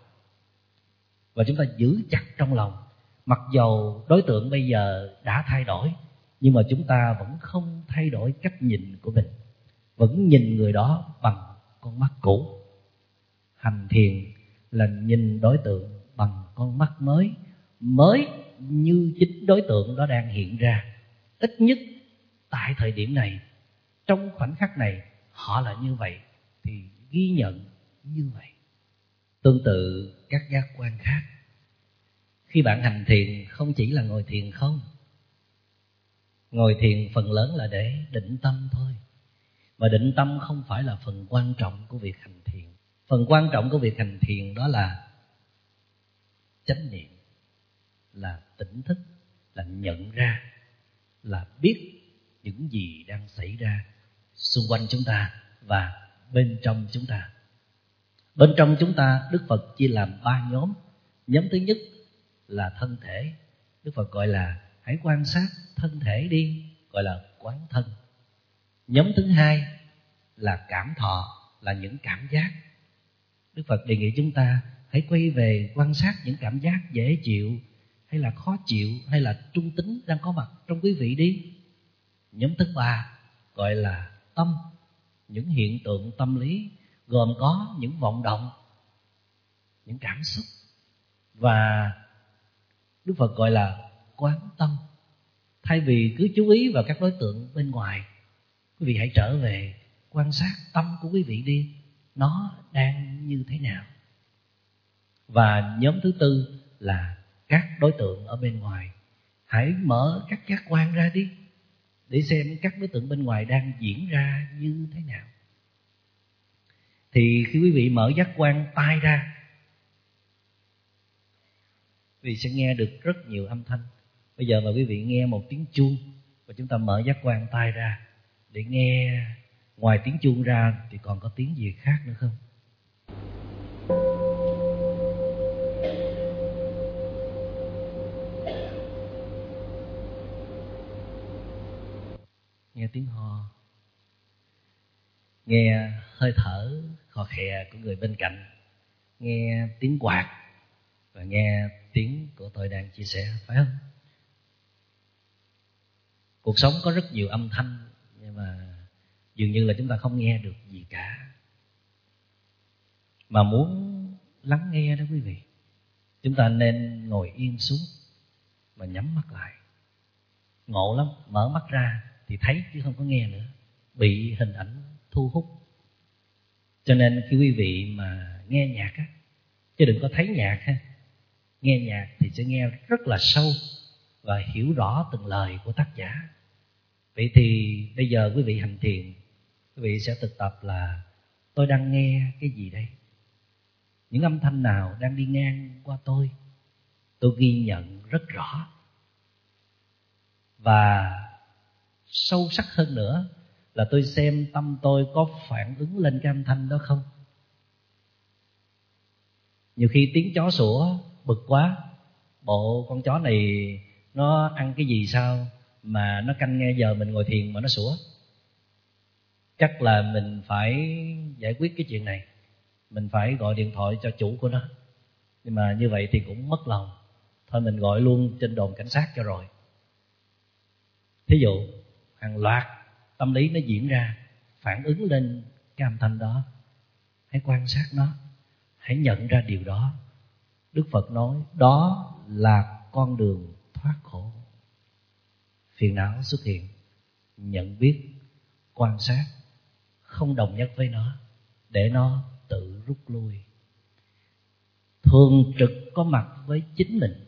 và chúng ta giữ chặt trong lòng. Mặc dầu đối tượng bây giờ đã thay đổi, nhưng mà chúng ta vẫn không thay đổi cách nhìn của mình, vẫn nhìn người đó bằng con mắt cũ. Hành thiền là nhìn đối tượng bằng con mắt mới, mới như chính đối tượng đó đang hiện ra. Ít nhất tại thời điểm này, trong khoảnh khắc này, họ là như vậy thì ghi nhận như vậy. Tương tự các giác quan khác, khi bạn hành thiền không chỉ là ngồi thiền không. Ngồi thiền phần lớn là để định tâm thôi. Mà định tâm không phải là phần quan trọng của việc hành thiền. Phần quan trọng của việc hành thiền đó là chánh niệm, là tỉnh thức, là nhận ra, là biết những gì đang xảy ra xung quanh chúng ta và bên trong chúng ta. Bên trong chúng ta, Đức Phật chia làm ba nhóm. Nhóm thứ nhất là thân thể. Đức Phật gọi là hãy quan sát thân thể đi, gọi là quán thân. Nhóm thứ hai là cảm thọ, là những cảm giác. Đức Phật đề nghị chúng ta hãy quay về quan sát những cảm giác dễ chịu hay là khó chịu hay là trung tính đang có mặt trong quý vị đi. Nhóm thứ ba gọi là tâm, những hiện tượng tâm lý gồm có những vọng động, những cảm xúc. Và Đức Phật gọi là quán tâm. Thay vì cứ chú ý vào các đối tượng bên ngoài, quý vị hãy trở về quan sát tâm của quý vị đi, nó đang như thế nào. Và nhóm thứ tư là các đối tượng ở bên ngoài. Hãy mở các giác quan ra đi, để xem các đối tượng bên ngoài đang diễn ra như thế nào. Thì khi quý vị mở giác quan tai ra, quý vị sẽ nghe được rất nhiều âm thanh. Bây giờ mà quý vị nghe một tiếng chuông, và chúng ta mở giác quan tai ra để nghe ngoài tiếng chuông ra thì còn có tiếng gì khác nữa không? Nghe tiếng ho, nghe hơi thở khò khè của người bên cạnh, nghe tiếng quạt và nghe tiếng của tôi đang chia sẻ, phải không? Cuộc sống có rất nhiều âm thanh, nhưng mà dường như là chúng ta không nghe được gì cả. Mà muốn lắng nghe đó quý vị, chúng ta nên ngồi yên xuống và nhắm mắt lại. Ngộ lắm, mở mắt ra thì thấy chứ không có nghe nữa, bị hình ảnh thu hút. Cho nên khi quý vị mà nghe nhạc á, chứ đừng có thấy nhạc ha, nghe nhạc thì sẽ nghe rất là sâu và hiểu rõ từng lời của tác giả. Vậy thì bây giờ quý vị hành thiền, quý vị sẽ thực tập là tôi đang nghe cái gì đây? Những âm thanh nào đang đi ngang qua tôi? Tôi ghi nhận rất rõ. Và sâu sắc hơn nữa là tôi xem tâm tôi có phản ứng lên cái âm thanh đó không. Nhiều khi tiếng chó sủa bực quá, bộ con chó này nó ăn cái gì sao mà nó canh nghe giờ mình ngồi thiền mà nó sủa. Chắc là mình phải giải quyết cái chuyện này, mình phải gọi điện thoại cho chủ của nó. Nhưng mà như vậy thì cũng mất lòng, thôi mình gọi luôn trên đồn cảnh sát cho rồi. Thí dụ hàng loạt tâm lý nó diễn ra, phản ứng lên cái âm thanh đó. Hãy quan sát nó, hãy nhận ra điều đó. Đức Phật nói đó là con đường thoát khổ. Phiền não xuất hiện, nhận biết, quan sát, không đồng nhất với nó, để nó tự rút lui. Thường trực có mặt với chính mình,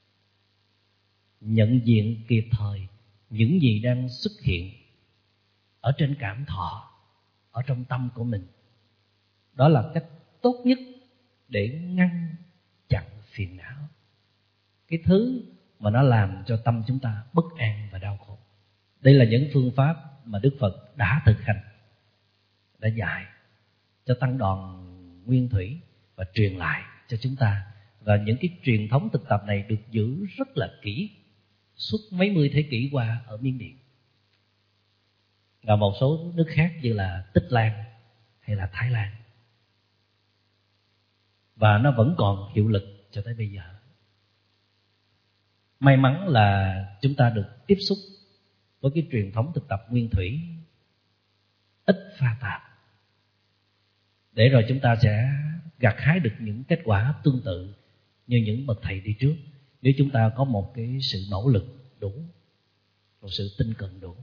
nhận diện kịp thời những gì đang xuất hiện ở trên cảm thọ, ở trong tâm của mình. Đó là cách tốt nhất để ngăn chặn phiền não, cái thứ mà nó làm cho tâm chúng ta bất an và đau khổ. Đây là những phương pháp mà Đức Phật đã thực hành, đã dạy cho tăng đoàn Nguyên Thủy và truyền lại cho chúng ta. Và những cái truyền thống thực tập này được giữ rất là kỹ suốt mấy mươi thế kỷ qua ở Miến Điện và một số nước khác như là Tích Lan hay là Thái Lan. Và nó vẫn còn hiệu lực cho tới bây giờ. May mắn là chúng ta được tiếp xúc với cái truyền thống thực tập Nguyên Thủy ít pha tạp, để rồi chúng ta sẽ gặt hái được những kết quả tương tự như những bậc thầy đi trước, nếu chúng ta có một cái sự nỗ lực đủ, một sự tinh cần đủ.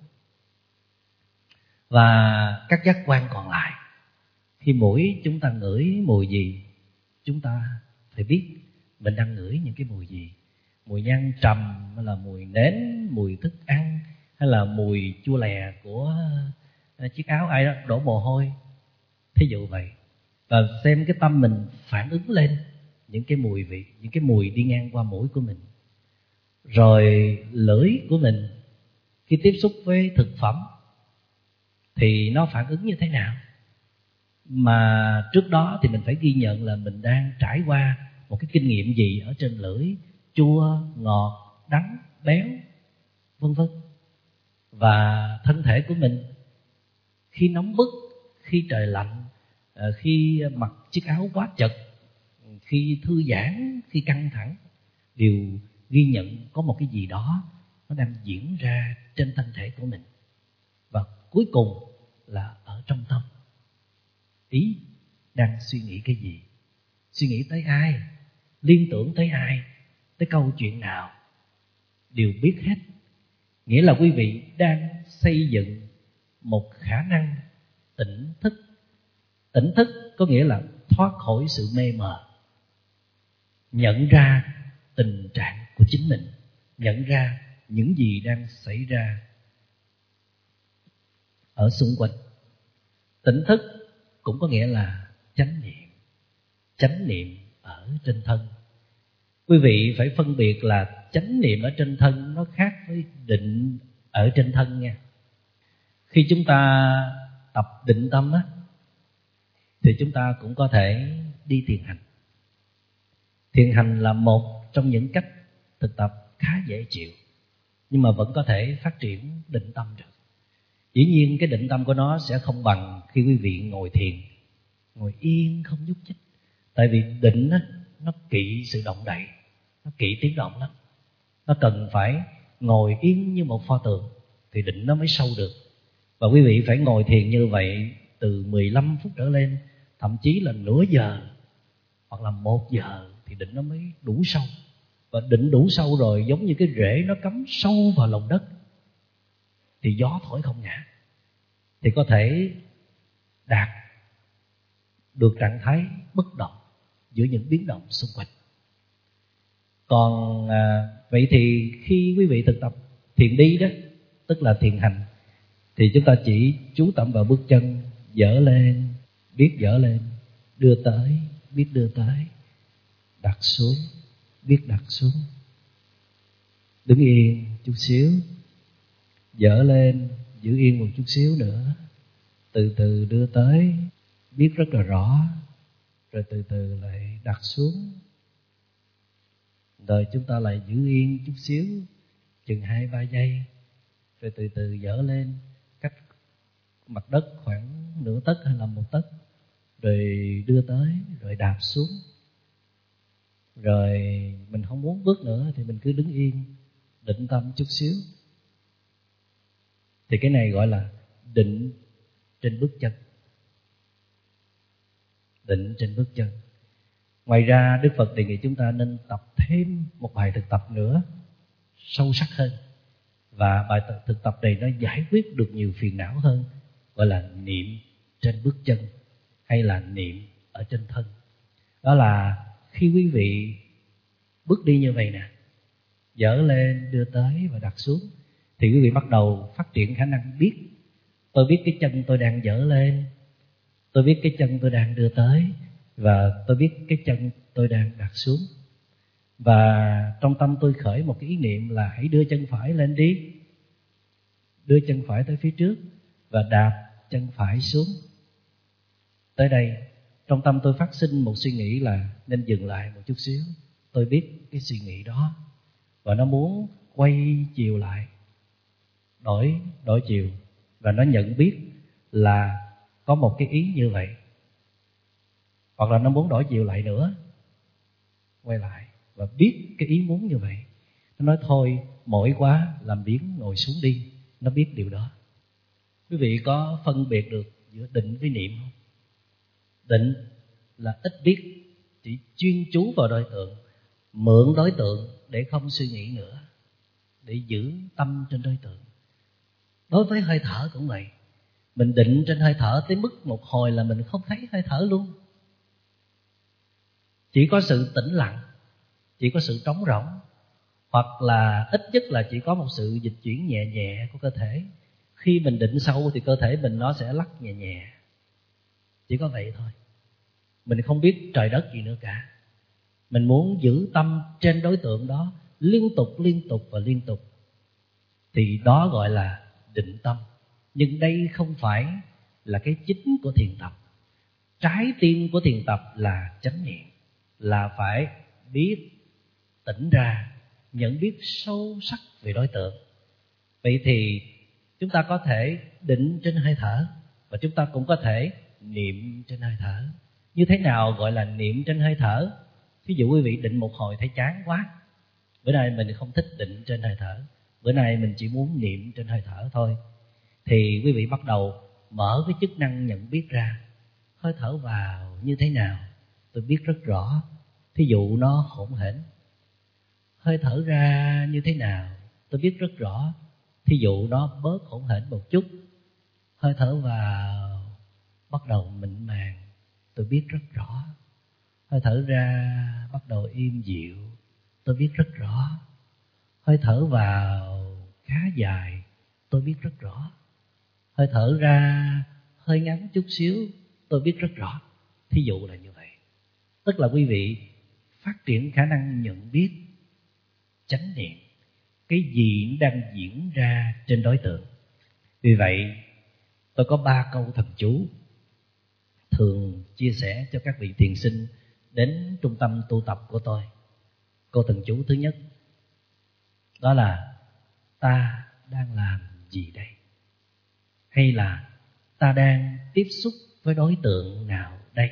Và các giác quan còn lại, khi mũi chúng ta ngửi mùi gì, chúng ta phải biết mình đang ngửi những cái mùi gì. Mùi nhang trầm, hay là mùi nến, mùi thức ăn, hay là mùi chua lè của chiếc áo ai đó đổ mồ hôi, thí dụ vậy. Và xem cái tâm mình phản ứng lên những cái mùi vị, những cái mùi đi ngang qua mũi của mình. Rồi lưỡi của mình khi tiếp xúc với thực phẩm thì nó phản ứng như thế nào. Mà trước đó thì mình phải ghi nhận là mình đang trải qua một cái kinh nghiệm gì ở trên lưỡi, chua, ngọt, đắng, béo, vân vân. Và thân thể của mình khi nóng bức, khi trời lạnh, khi mặc chiếc áo quá chật, khi thư giãn, khi căng thẳng, đều ghi nhận có một cái gì đó nó đang diễn ra trên thân thể của mình. Và cuối cùng là ở trong tâm, ý đang suy nghĩ cái gì, suy nghĩ tới ai, liên tưởng tới ai, tới câu chuyện nào, đều biết hết. Nghĩa là quý vị đang xây dựng một khả năng tỉnh thức. Tỉnh thức có nghĩa là thoát khỏi sự mê mờ, nhận ra tình trạng của chính mình, nhận ra những gì đang xảy ra ở xung quanh. Tỉnh thức cũng có nghĩa là chánh niệm. Chánh niệm ở trên thân. Quý vị phải phân biệt là chánh niệm ở trên thân nó khác với định ở trên thân nha. Khi chúng ta tập định tâm á, thì chúng ta cũng có thể đi thiền hành. Thiền hành là một trong những cách thực tập khá dễ chịu, nhưng mà vẫn có thể phát triển định tâm được. Dĩ nhiên cái định tâm của nó sẽ không bằng khi quý vị ngồi thiền, ngồi yên không nhúc nhích. Tại vì định á, nó kỵ sự động đậy, nó kỵ tiếng động lắm. Nó cần phải ngồi yên như một pho tượng, thì định nó mới sâu được. Và quý vị phải ngồi thiền như vậy từ mười lăm phút trở lên, thậm chí là nửa giờ hoặc là một giờ thì định nó mới đủ sâu. Và định đủ sâu rồi giống như cái rễ nó cắm sâu vào lòng đất thì gió thổi không ngã, thì có thể đạt được trạng thái bất động giữa những biến động xung quanh. Còn à, vậy thì khi quý vị thực tập thiền đi đó, tức là thiền hành, thì chúng ta chỉ chú tâm vào bước chân, dở lên, biết dở lên, đưa tới, biết đưa tới, đặt xuống, biết đặt xuống, đứng yên chút xíu, dở lên, giữ yên một chút xíu nữa, từ từ đưa tới, biết rất là rõ, rồi từ từ lại đặt xuống. Rồi chúng ta lại giữ yên chút xíu, chừng hai ba giây, rồi từ từ dở lên cách mặt đất khoảng nửa tấc hay là một tấc, rồi đưa tới, rồi đạp xuống. Rồi mình không muốn bước nữa thì mình cứ đứng yên, định tâm chút xíu. Thì cái này gọi là định trên bước chân. Định trên bước chân. Ngoài ra Đức Phật đề nghị chúng ta nên tập thêm một bài thực tập nữa sâu sắc hơn. Và bài thực tập này nó giải quyết được nhiều phiền não hơn, gọi là niệm trên bước chân hay là niệm ở trên thân. Đó là khi quý vị bước đi như vậy nè, dở lên, đưa tới và đặt xuống, thì quý vị bắt đầu phát triển khả năng biết. Tôi biết cái chân tôi đang dở lên, tôi biết cái chân tôi đang đưa tới, và tôi biết cái chân tôi đang đặt xuống. Và trong tâm tôi khởi một cái ý niệm là hãy đưa chân phải lên đi, đưa chân phải tới phía trước và đạp chân phải xuống. Tới đây trong tâm tôi phát sinh một suy nghĩ là nên dừng lại một chút xíu. Tôi biết cái suy nghĩ đó và nó muốn quay chiều lại, đổi đổi chiều, và nó nhận biết là có một cái ý như vậy, hoặc là nó muốn đổi chiều lại nữa, quay lại và biết cái ý muốn như vậy. Nó nói thôi mỏi quá, làm biếng ngồi xuống đi. Nó biết điều đó. Quý vị có phân biệt được giữa định với niệm không? Định là ít biết, chỉ chuyên chú vào đối tượng, mượn đối tượng để không suy nghĩ nữa, để giữ tâm trên đối tượng. Đối với hơi thở cũng vậy. Mình định trên hơi thở tới mức một hồi là mình không thấy hơi thở luôn. Chỉ có sự tĩnh lặng, chỉ có sự trống rỗng, hoặc là ít nhất là chỉ có một sự dịch chuyển nhẹ nhẹ của cơ thể. Khi mình định sâu thì cơ thể mình nó sẽ lắc nhẹ nhẹ. Chỉ có vậy thôi. Mình không biết trời đất gì nữa cả. Mình muốn giữ tâm trên đối tượng đó liên tục, liên tục và liên tục, thì đó gọi là định tâm. Nhưng đây không phải là cái chính của thiền tập. Trái tim của thiền tập là chánh niệm, là phải biết, tỉnh ra, nhận biết sâu sắc về đối tượng. Vậy thì chúng ta có thể định trên hơi thở, và chúng ta cũng có thể niệm trên hơi thở. Như thế nào gọi là niệm trên hơi thở? Ví dụ quý vị định một hồi thấy chán quá, bữa nay mình không thích định trên hơi thở, bữa nay mình chỉ muốn niệm trên hơi thở thôi, thì quý vị bắt đầu mở cái chức năng nhận biết ra. Hơi thở vào như thế nào tôi biết rất rõ, thí dụ nó hỗn hển. Hơi thở ra như thế nào tôi biết rất rõ, thí dụ nó bớt hỗn hển một chút. Hơi thở vào bắt đầu mịn màng, tôi biết rất rõ. Hơi thở ra bắt đầu im dịu, tôi biết rất rõ. Hơi thở vào khá dài, tôi biết rất rõ. Hơi thở ra hơi ngắn chút xíu, tôi biết rất rõ. Thí dụ là như vậy. Tức là quý vị phát triển khả năng nhận biết chánh niệm, cái gì đang diễn ra trên đối tượng. Vì vậy tôi có ba câu thần chú thường chia sẻ cho các vị thiền sinh đến trung tâm tu tập của tôi. Câu thần chú thứ nhất đó là ta đang làm gì đây? Hay là ta đang tiếp xúc với đối tượng nào đây?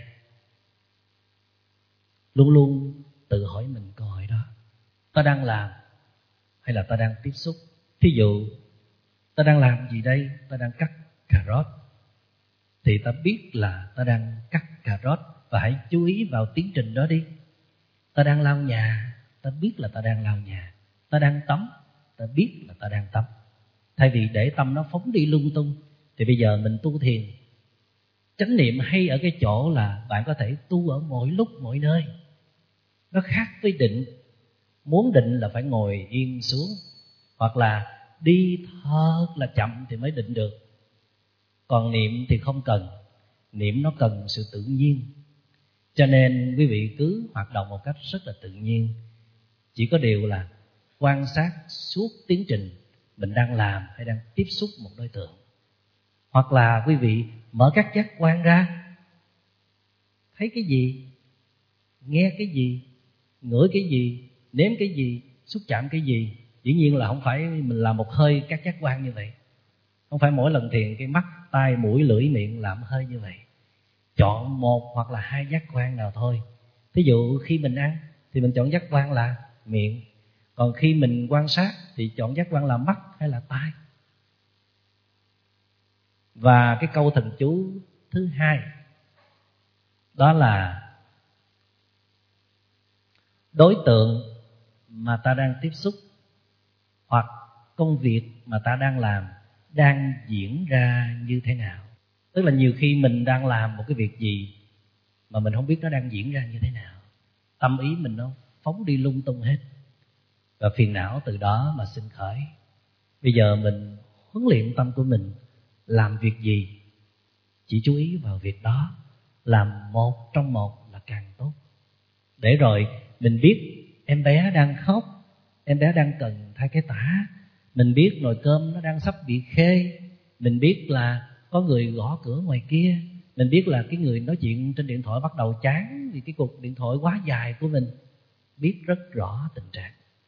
Luôn luôn tự hỏi mình câu hỏi đó. Ta đang làm hay là ta đang tiếp xúc? Thí dụ Ta đang làm gì đây? Ta đang cắt cà rốt. Thì ta biết là ta đang cắt cà rốt, và hãy chú ý vào tiến trình đó đi. Ta đang lau nhà, ta biết là ta đang lau nhà. Ta đang tắm, ta biết là ta đang tắm. Thay vì để tâm nó phóng đi lung tung, thì bây giờ mình tu thiền. Chánh niệm hay ở cái chỗ là bạn có thể tu ở mọi lúc mọi nơi. Nó khác với định. Muốn định là phải ngồi yên xuống, hoặc là đi thật là chậm thì mới định được. Còn niệm thì không cần. Niệm nó cần sự tự nhiên. Cho nên quý vị cứ hoạt động một cách rất là tự nhiên. Chỉ có điều là quan sát suốt tiến trình mình đang làm hay đang tiếp xúc một đối tượng. Hoặc là quý vị mở các giác quan ra. Thấy cái gì? Nghe cái gì? Ngửi cái gì? Nếm cái gì? Xúc chạm cái gì? Dĩ nhiên là không phải mình làm một hơi các giác quan như vậy. Không phải mỗi lần thiền cái mắt, tai, mũi, lưỡi, miệng làm hơi như vậy. Chọn một hoặc là hai giác quan nào thôi. Thí dụ khi mình ăn thì mình chọn giác quan là miệng. Còn khi mình quan sát thì chọn giác quan là mắt hay là tai. Và cái câu thần chú thứ hai, đó là đối tượng mà ta đang tiếp xúc hoặc công việc mà ta đang làm đang diễn ra như thế nào. Tức là nhiều khi mình đang làm một cái việc gì mà mình không biết nó đang diễn ra như thế nào. Tâm ý mình nó phóng đi lung tung hết, và phiền não từ đó mà sinh khởi. Bây giờ mình huấn luyện tâm của mình làm việc gì, chỉ chú ý vào việc đó, làm một trong một là càng tốt. Để rồi mình biết em bé đang khóc, em bé đang cần thay cái tã, mình biết nồi cơm nó đang sắp bị khê, mình biết là có người gõ cửa ngoài kia, mình biết là cái người nói chuyện trên điện thoại bắt đầu chán vì cái cuộc điện thoại quá dài của mình. Biết rất rõ tình trạng.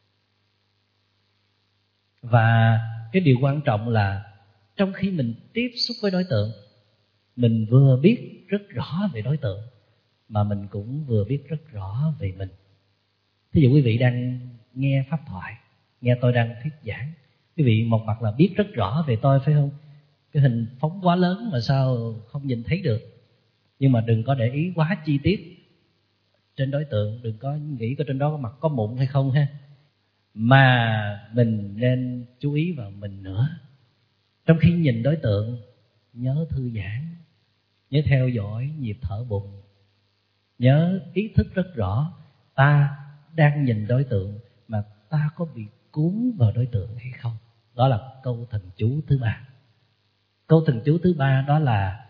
Và cái điều quan trọng là trong khi mình tiếp xúc với đối tượng, mình vừa biết rất rõ về đối tượng, mà mình cũng vừa biết rất rõ về mình. Thí dụ quý vị đang nghe pháp thoại, nghe tôi đang thuyết giảng, quý vị một mặt là biết rất rõ về tôi, phải không? Cái hình phóng quá lớn mà sao không nhìn thấy được. Nhưng mà đừng có để ý quá chi tiết trên đối tượng, đừng có nghĩ có trên đó có mặt có mụn hay không ha. Mà mình nên chú ý vào mình nữa. Trong khi nhìn đối tượng, nhớ thư giãn, nhớ theo dõi nhịp thở bụng, nhớ ý thức rất rõ ta đang nhìn đối tượng mà ta có bị cuốn vào đối tượng hay không. Đó là câu thần chú thứ ba. Câu thần chú thứ ba đó là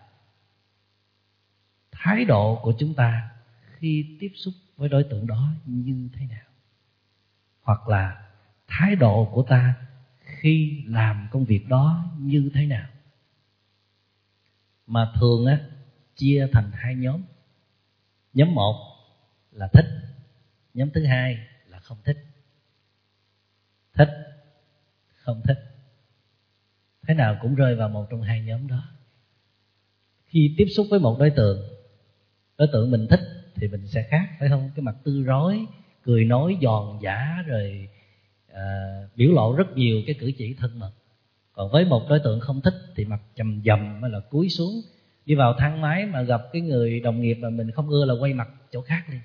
thái độ của chúng ta khi tiếp xúc với đối tượng đó như thế nào, hoặc là thái độ của ta khi làm công việc đó như thế nào. Mà thường á, chia thành hai nhóm. Nhóm một là thích, nhóm thứ hai là không thích. Thích, không thích, thế nào cũng rơi vào một trong hai nhóm đó. Khi tiếp xúc với một đối tượng, đối tượng mình thích thì mình sẽ khác, phải không? Cái mặt tươi rói, cười nói giòn giã, rồi à, biểu lộ rất nhiều cái cử chỉ thân mật. Còn với một đối tượng không thích thì mặt chầm dầm hay là cúi xuống. Đi vào thang máy mà gặp cái người đồng nghiệp mà mình không ưa là quay mặt chỗ khác đi.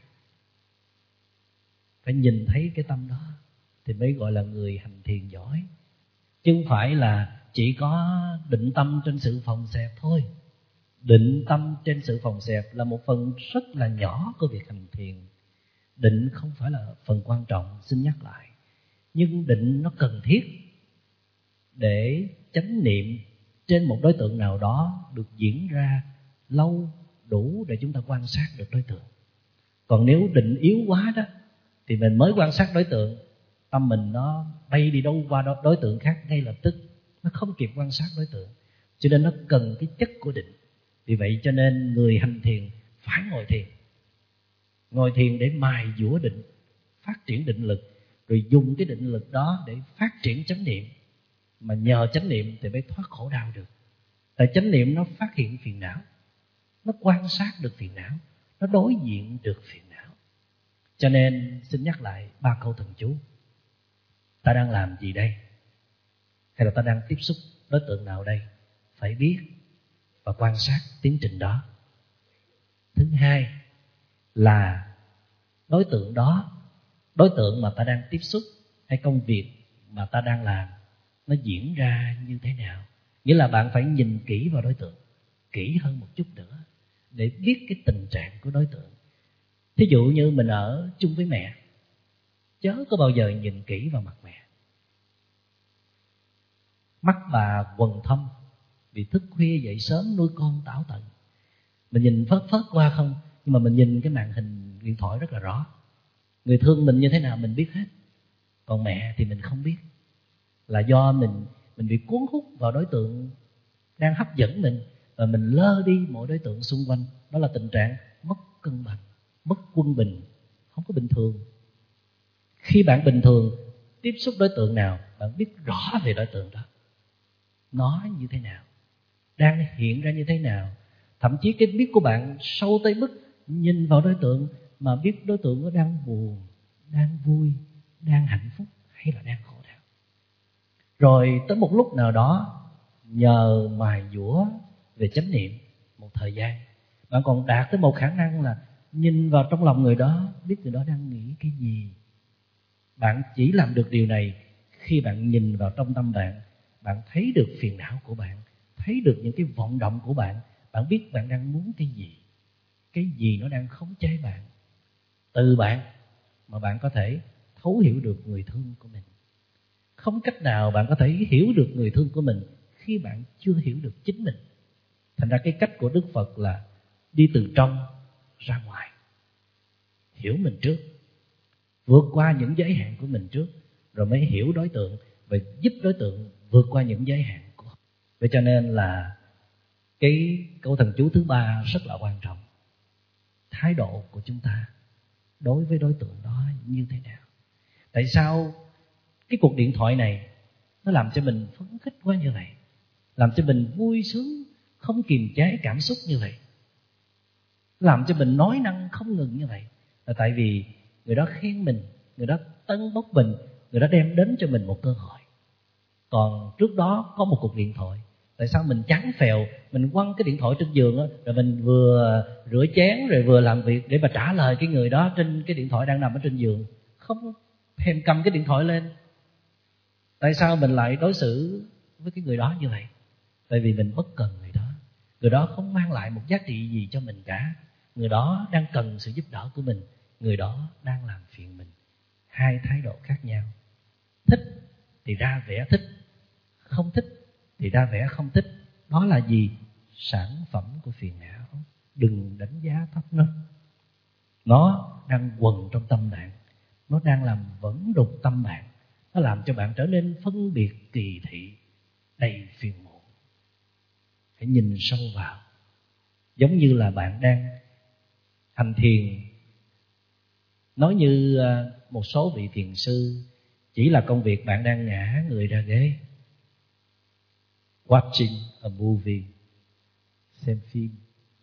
Phải nhìn thấy cái tâm đó thì mới gọi là người hành thiền giỏi. Chứ không phải là chỉ có định tâm trên sự phòng xẹp thôi. Định tâm trên sự phòng xẹp là một phần rất là nhỏ của việc hành thiền. Định không phải là phần quan trọng, xin nhắc lại. Nhưng định nó cần thiết để chánh niệm trên một đối tượng nào đó được diễn ra lâu đủ để chúng ta quan sát được đối tượng. Còn nếu định yếu quá đó thì mình mới quan sát đối tượng, tâm mình nó bay đi đâu qua đối tượng khác ngay lập tức, nó không kịp quan sát đối tượng. Cho nên nó cần cái chất của định. Vì vậy cho nên người hành thiền phải ngồi thiền. Ngồi thiền để mài dũa định, phát triển định lực, rồi dùng cái định lực đó để phát triển chánh niệm. Mà nhờ chánh niệm thì mới thoát khổ đau được. Tại chánh niệm nó phát hiện phiền não, nó quan sát được phiền não, nó đối diện được phiền não. Cho nên xin nhắc lại ba câu thần chú. Ta đang làm gì đây? Hay là ta đang tiếp xúc đối tượng nào đây? Phải biết và quan sát tiến trình đó. Thứ hai là đối tượng đó, đối tượng mà ta đang tiếp xúc hay công việc mà ta đang làm nó diễn ra như thế nào. Nghĩa là bạn phải nhìn kỹ vào đối tượng, kỹ hơn một chút nữa để biết cái tình trạng của đối tượng. Thí dụ như mình ở chung với mẹ, chớ có bao giờ nhìn kỹ vào mặt mẹ. Mắt bà quầng thâm vì thức khuya dậy sớm nuôi con tảo tận. Mình nhìn phớt phớt qua không, nhưng mà mình nhìn cái màn hình điện thoại rất là rõ. Người thương mình như thế nào mình biết hết. Còn mẹ thì mình không biết. Là do mình mình bị cuốn hút vào đối tượng đang hấp dẫn mình, và mình lơ đi mọi đối tượng xung quanh. Đó là tình trạng mất cân bằng, mất quân bình, không có bình thường. Khi bạn bình thường, tiếp xúc đối tượng nào, bạn biết rõ về đối tượng đó, nó như thế nào, đang hiện ra như thế nào. Thậm chí cái biết của bạn sâu tới mức nhìn vào đối tượng mà biết đối tượng nó đang buồn, đang vui, đang hạnh phúc hay là đang khổ đau. Rồi tới một lúc nào đó, nhờ mài dũa về chánh niệm một thời gian, bạn còn đạt tới một khả năng là nhìn vào trong lòng người đó, biết người đó đang nghĩ cái gì. Bạn chỉ làm được điều này khi bạn nhìn vào trong tâm bạn, bạn thấy được phiền não của bạn, thấy được những cái vọng động của bạn, bạn biết bạn đang muốn cái gì, cái gì nó đang khống chế bạn. Từ bạn mà bạn có thể thấu hiểu được người thương của mình. Không cách nào bạn có thể hiểu được người thương của mình khi bạn chưa hiểu được chính mình. Thành ra cái cách của Đức Phật là đi từ trong ra ngoài, hiểu mình trước, vượt qua những giới hạn của mình trước, rồi mới hiểu đối tượng và giúp đối tượng vượt qua những giới hạn của họ. Vậy cho nên là cái câu thần chú thứ ba rất là quan trọng. Thái độ của chúng ta đối với đối tượng đó như thế nào? Tại sao cái cuộc điện thoại này nó làm cho mình phấn khích quá như vậy, làm cho mình vui sướng không kiềm chế cảm xúc như vậy, làm cho mình nói năng không ngừng như vậy? Là tại vì người đó khen mình, người đó tâng bốc mình, người đó đem đến cho mình một cơ hội. Còn trước đó có một cuộc điện thoại, tại sao mình chán phèo, mình quăng cái điện thoại trên giường đó, rồi mình vừa rửa chén rồi vừa làm việc để mà trả lời cái người đó trên cái điện thoại đang nằm ở trên giường, không thèm cầm cái điện thoại lên. Tại sao mình lại đối xử với cái người đó như vậy? Tại vì mình bất cần người đó. Người đó không mang lại một giá trị gì cho mình cả. Người đó đang cần sự giúp đỡ của mình, người đó đang làm phiền mình. Hai thái độ khác nhau. Thích thì ra vẻ thích, không thích thì ra vẻ không thích. Đó là gì? Sản phẩm của phiền não. Đừng đánh giá thấp nó. Nó đang quần trong tâm bạn, nó đang làm vẫn đục tâm bạn, nó làm cho bạn trở nên phân biệt kỳ thị, đầy phiền muộn. Hãy nhìn sâu vào. Giống như là bạn đang hành thiền. Nói như một số vị thiền sư, chỉ là công việc bạn đang ngã người ra ghế, watching a movie, xem phim,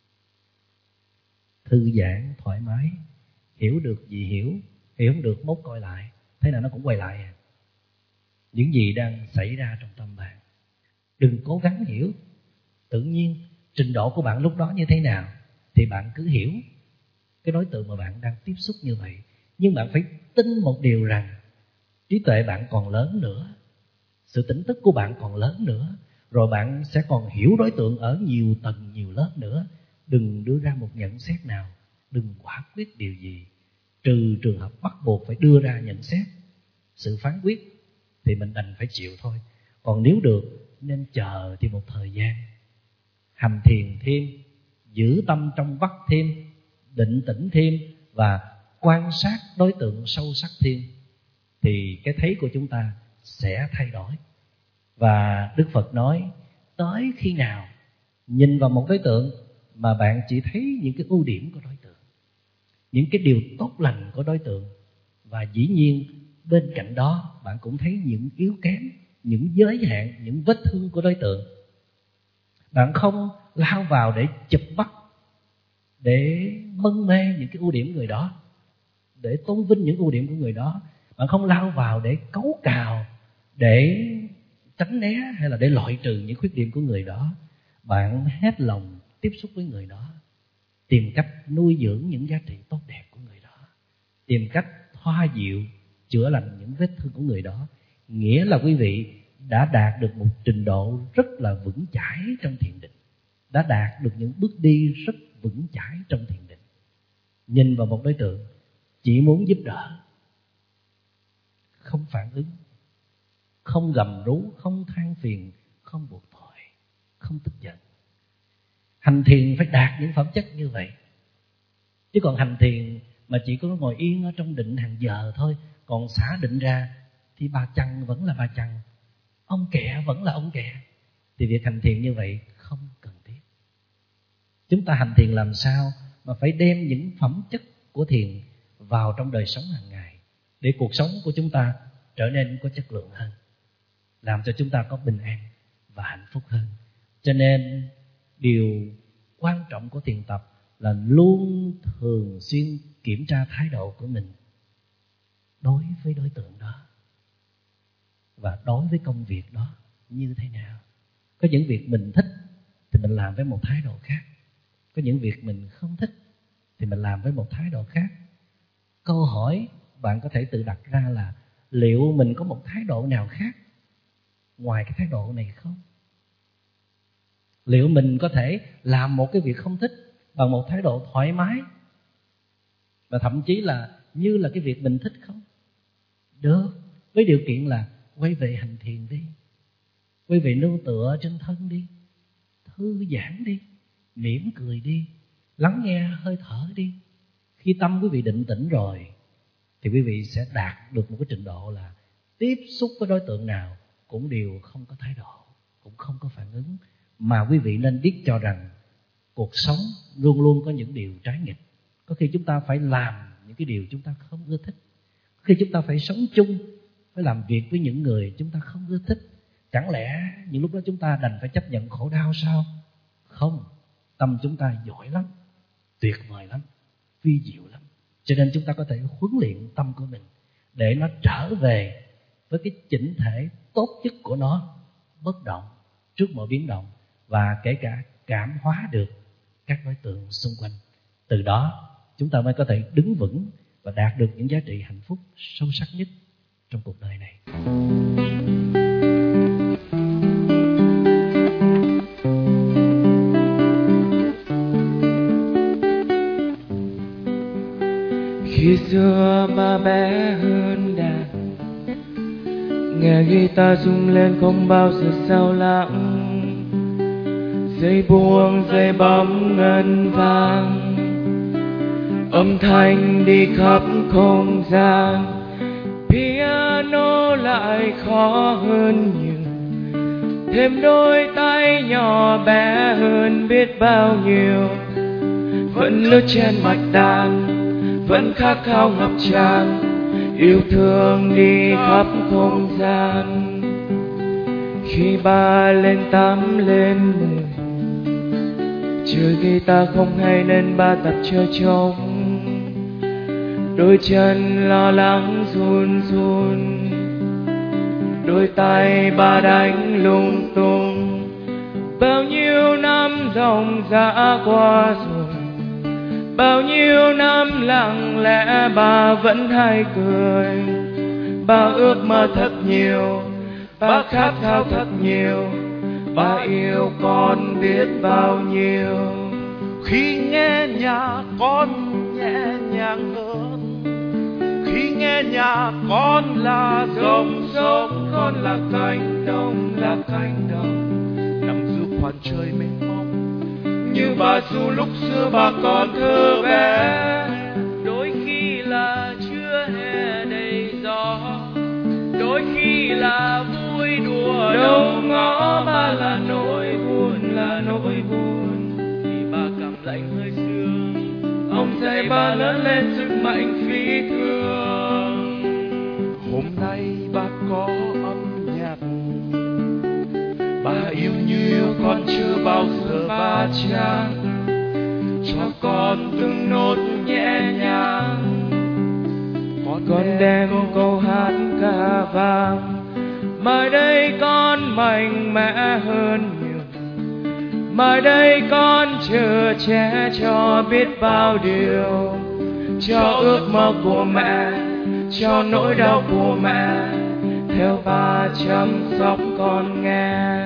thư giãn, thoải mái, hiểu được gì hiểu, hiểu không được mốt coi lại, thế nào nó cũng quay lại. Những gì đang xảy ra trong tâm bạn, đừng cố gắng hiểu. Tự nhiên trình độ của bạn lúc đó như thế nào thì bạn cứ hiểu cái đối tượng mà bạn đang tiếp xúc như vậy. Nhưng bạn phải tin một điều rằng trí tuệ bạn còn lớn nữa, sự tỉnh thức của bạn còn lớn nữa, rồi bạn sẽ còn hiểu đối tượng ở nhiều tầng, nhiều lớp nữa. Đừng đưa ra một nhận xét nào, đừng quả quyết điều gì, trừ trường hợp bắt buộc phải đưa ra nhận xét, sự phán quyết, thì mình đành phải chịu thôi. Còn nếu được nên chờ thêm một thời gian, hành thiền thêm, giữ tâm trong vắt thêm, định tĩnh thêm và quan sát đối tượng sâu sắc thêm, thì cái thấy của chúng ta sẽ thay đổi. Và Đức Phật nói, tới khi nào nhìn vào một đối tượng mà bạn chỉ thấy những cái ưu điểm của đối tượng, những cái điều tốt lành của đối tượng, và dĩ nhiên bên cạnh đó bạn cũng thấy những yếu kém, những giới hạn, những vết thương của đối tượng. Bạn không lao vào để chụp bắt, để mân mê những cái ưu điểm của người đó, để tôn vinh những ưu điểm của người đó. Bạn không lao vào để cấu cào, để tránh né hay là để loại trừ những khuyết điểm của người đó, bạn hết lòng tiếp xúc với người đó, tìm cách nuôi dưỡng những giá trị tốt đẹp của người đó, tìm cách thoa dịu, chữa lành những vết thương của người đó, nghĩa là quý vị đã đạt được một trình độ rất là vững chãi trong thiền định, đã đạt được những bước đi rất vững chãi trong thiền định. Nhìn vào một đối tượng, chỉ muốn giúp đỡ, không phản ứng, không gầm rú, không than phiền, không buộc tội, không tức giận. Hành thiền phải đạt những phẩm chất như vậy. Chứ còn hành thiền mà chỉ có ngồi yên ở trong định hàng giờ thôi, còn xả định ra thì bà chằn vẫn là bà chằn, ông kẹ vẫn là ông kẹ, thì việc hành thiền như vậy không cần thiết. Chúng ta hành thiền làm sao mà phải đem những phẩm chất của thiền vào trong đời sống hàng ngày, để cuộc sống của chúng ta trở nên có chất lượng hơn, làm cho chúng ta có bình an và hạnh phúc hơn. Cho nên điều quan trọng của thiền tập là luôn thường xuyên kiểm tra thái độ của mình đối với đối tượng đó và đối với công việc đó như thế nào. Có những việc mình thích thì mình làm với một thái độ khác, có những việc mình không thích thì mình làm với một thái độ khác. Câu hỏi bạn có thể tự đặt ra là liệu mình có một thái độ nào khác ngoài cái thái độ này không? Liệu mình có thể làm một cái việc không thích bằng một thái độ thoải mái, và thậm chí là như là cái việc mình thích không? Được, với điều kiện là quay về hành thiền đi, quay về nương tựa trên thân đi, thư giãn đi, mỉm cười đi, lắng nghe hơi thở đi. Khi tâm quý vị định tĩnh rồi thì quý vị sẽ đạt được một cái trình độ là tiếp xúc với đối tượng nào cũng đều không có thái độ, cũng không có phản ứng. Mà quý vị nên biết cho rằng cuộc sống luôn luôn có những điều trái nghịch. Có khi chúng ta phải làm những cái điều chúng ta không ưa thích, có khi chúng ta phải sống chung, phải làm việc với những người chúng ta không ưa thích. Chẳng lẽ những lúc đó chúng ta đành phải chấp nhận khổ đau sao? Không, tâm chúng ta giỏi lắm, tuyệt vời lắm, vi diệu lắm. Cho nên chúng ta có thể huấn luyện tâm của mình để nó trở về với cái chỉnh thể tốt nhất của nó, bất động trước mọi biến động, và kể cả cảm hóa được các đối tượng xung quanh. Từ đó chúng ta mới có thể đứng vững và đạt được những giá trị hạnh phúc sâu sắc nhất trong cuộc đời này. Khi xưa ba bé hơn đàn, nghe guitar rung lên không bao giờ sao lãng, dây buông dây bấm ngân vang, âm thanh đi khắp không gian. Piano lại khó hơn nhiều, thêm đôi tay nhỏ bé hơn biết bao nhiêu. Vẫn lướt trên mạch đàn, vẫn khát khao ngập tràn, yêu thương đi khắp không gian. Khi ba lên tám lên mười, chơi guitar không hay nên ba tập chơi trống. Đôi chân lo lắng run run, đôi tay ba đánh lung tung. Bao nhiêu năm dòng dã qua rồi, bao nhiêu năm lặng lẽ ba vẫn hay cười. Ba ước mơ thật nhiều, ba khát khao thật nhiều, ba yêu con biết bao nhiêu. Khi nghe nhạc con nhẹ nhàng hơn, khi nghe nhạc con là dòng sông, con là cánh đồng, là cánh đồng nằm giữa khoản trời mênh mông. Như bà dù lúc xưa bà còn thơ bé, đôi khi là trưa hè đầy gió, đôi khi là vui đùa đâu ngõ. Ba là nỗi buồn, là nỗi buồn vì ba cảm lạnh hơi sương. Ông dạy ba lớn lên sức mạnh phi thường. Hôm nay ba có âm nhạc, ba yêu như yêu con chưa bao giờ ba chán. Cho con từng nốt nhẹ nhàng, con đem câu hát ca vang. Mai đây con mạnh mẽ hơn nhiều. Mai đây con chờ che cho biết bao điều, cho ước mơ của mẹ, cho nỗi đau của mẹ, theo ba chăm sóc con nghe.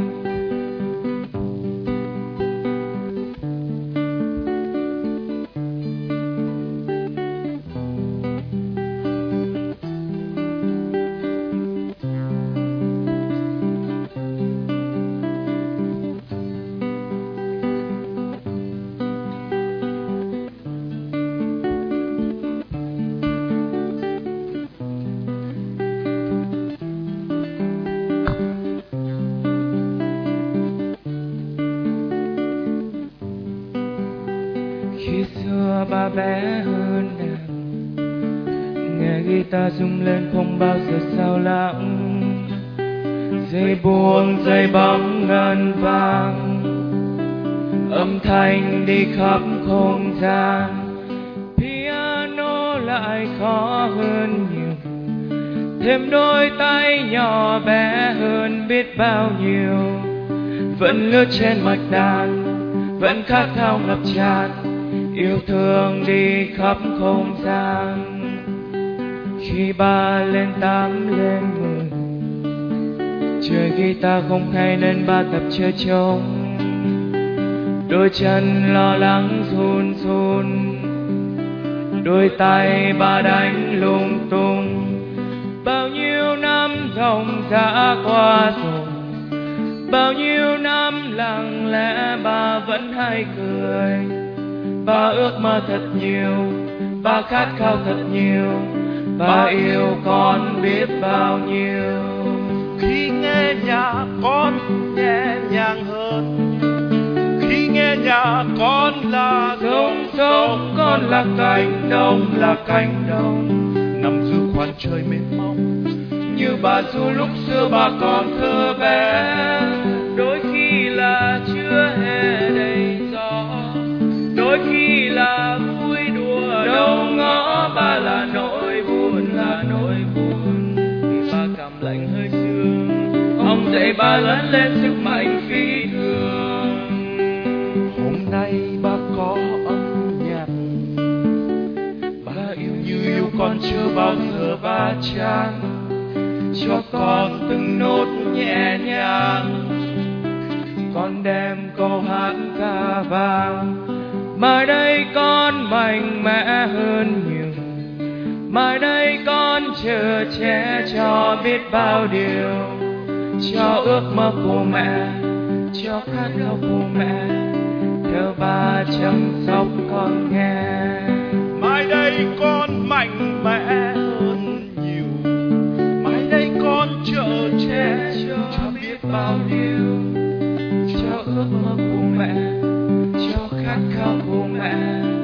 Khi xưa ba bé hơn nàng, nghe guitar rung lên không bao giờ sao lãng. Dây buông dây bóng ngân vang, âm thanh đi khắp không gian. Piano lại khó hơn nhiều, thêm đôi tay nhỏ bé hơn biết bao nhiêu. Vẫn lướt trên mạch đàn, vẫn khát khao ngập tràn, yêu thương đi khắp không gian. Khi ba lên tám lên mười, chơi guitar không hay nên ba tập chơi trống. Đôi chân lo lắng run run, đôi tay ba đánh lung tung. Bao nhiêu năm dòng dã qua rồi, bao nhiêu năm lặng lẽ ba vẫn hay cười. Ba ước mơ thật nhiều, ba khát khao thật nhiều, ba yêu con biết bao nhiêu. Khi nghe nhạc con nhẹ nhàng hơn, khi nghe nhạc con là Sống sống con là cánh đồng, là cánh đồng, nằm giữa khoan trời mênh mông. như bà Du lúc xưa bà còn thơ bé. Đôi khi là chưa hè đầy gió, đôi khi là vui đùa đâu ngõ. Ba là nỗi buồn, là nỗi buồn, vì ba cảm lạnh hơi sương. Ông dạy ba lớn lên sức mạnh phi thường. Hôm nay ba có âm nhạc, ba yêu như yêu con chưa bao giờ ba chán. Cho con từng nốt nhẹ nhàng, con đem câu hát ca vang. Mai đây con mạnh mẽ hơn nhiều, mai đây con chờ che cho biết bao điều, cho ước mơ của mẹ, cho khát khao của mẹ, theo ba chăm sóc con nghe. Mai đây con mạnh mẽ hơn nhiều, mai đây con chờ che Cho biết bao điều, cho ước mơ của mẹ, cho khát khao của mẹ,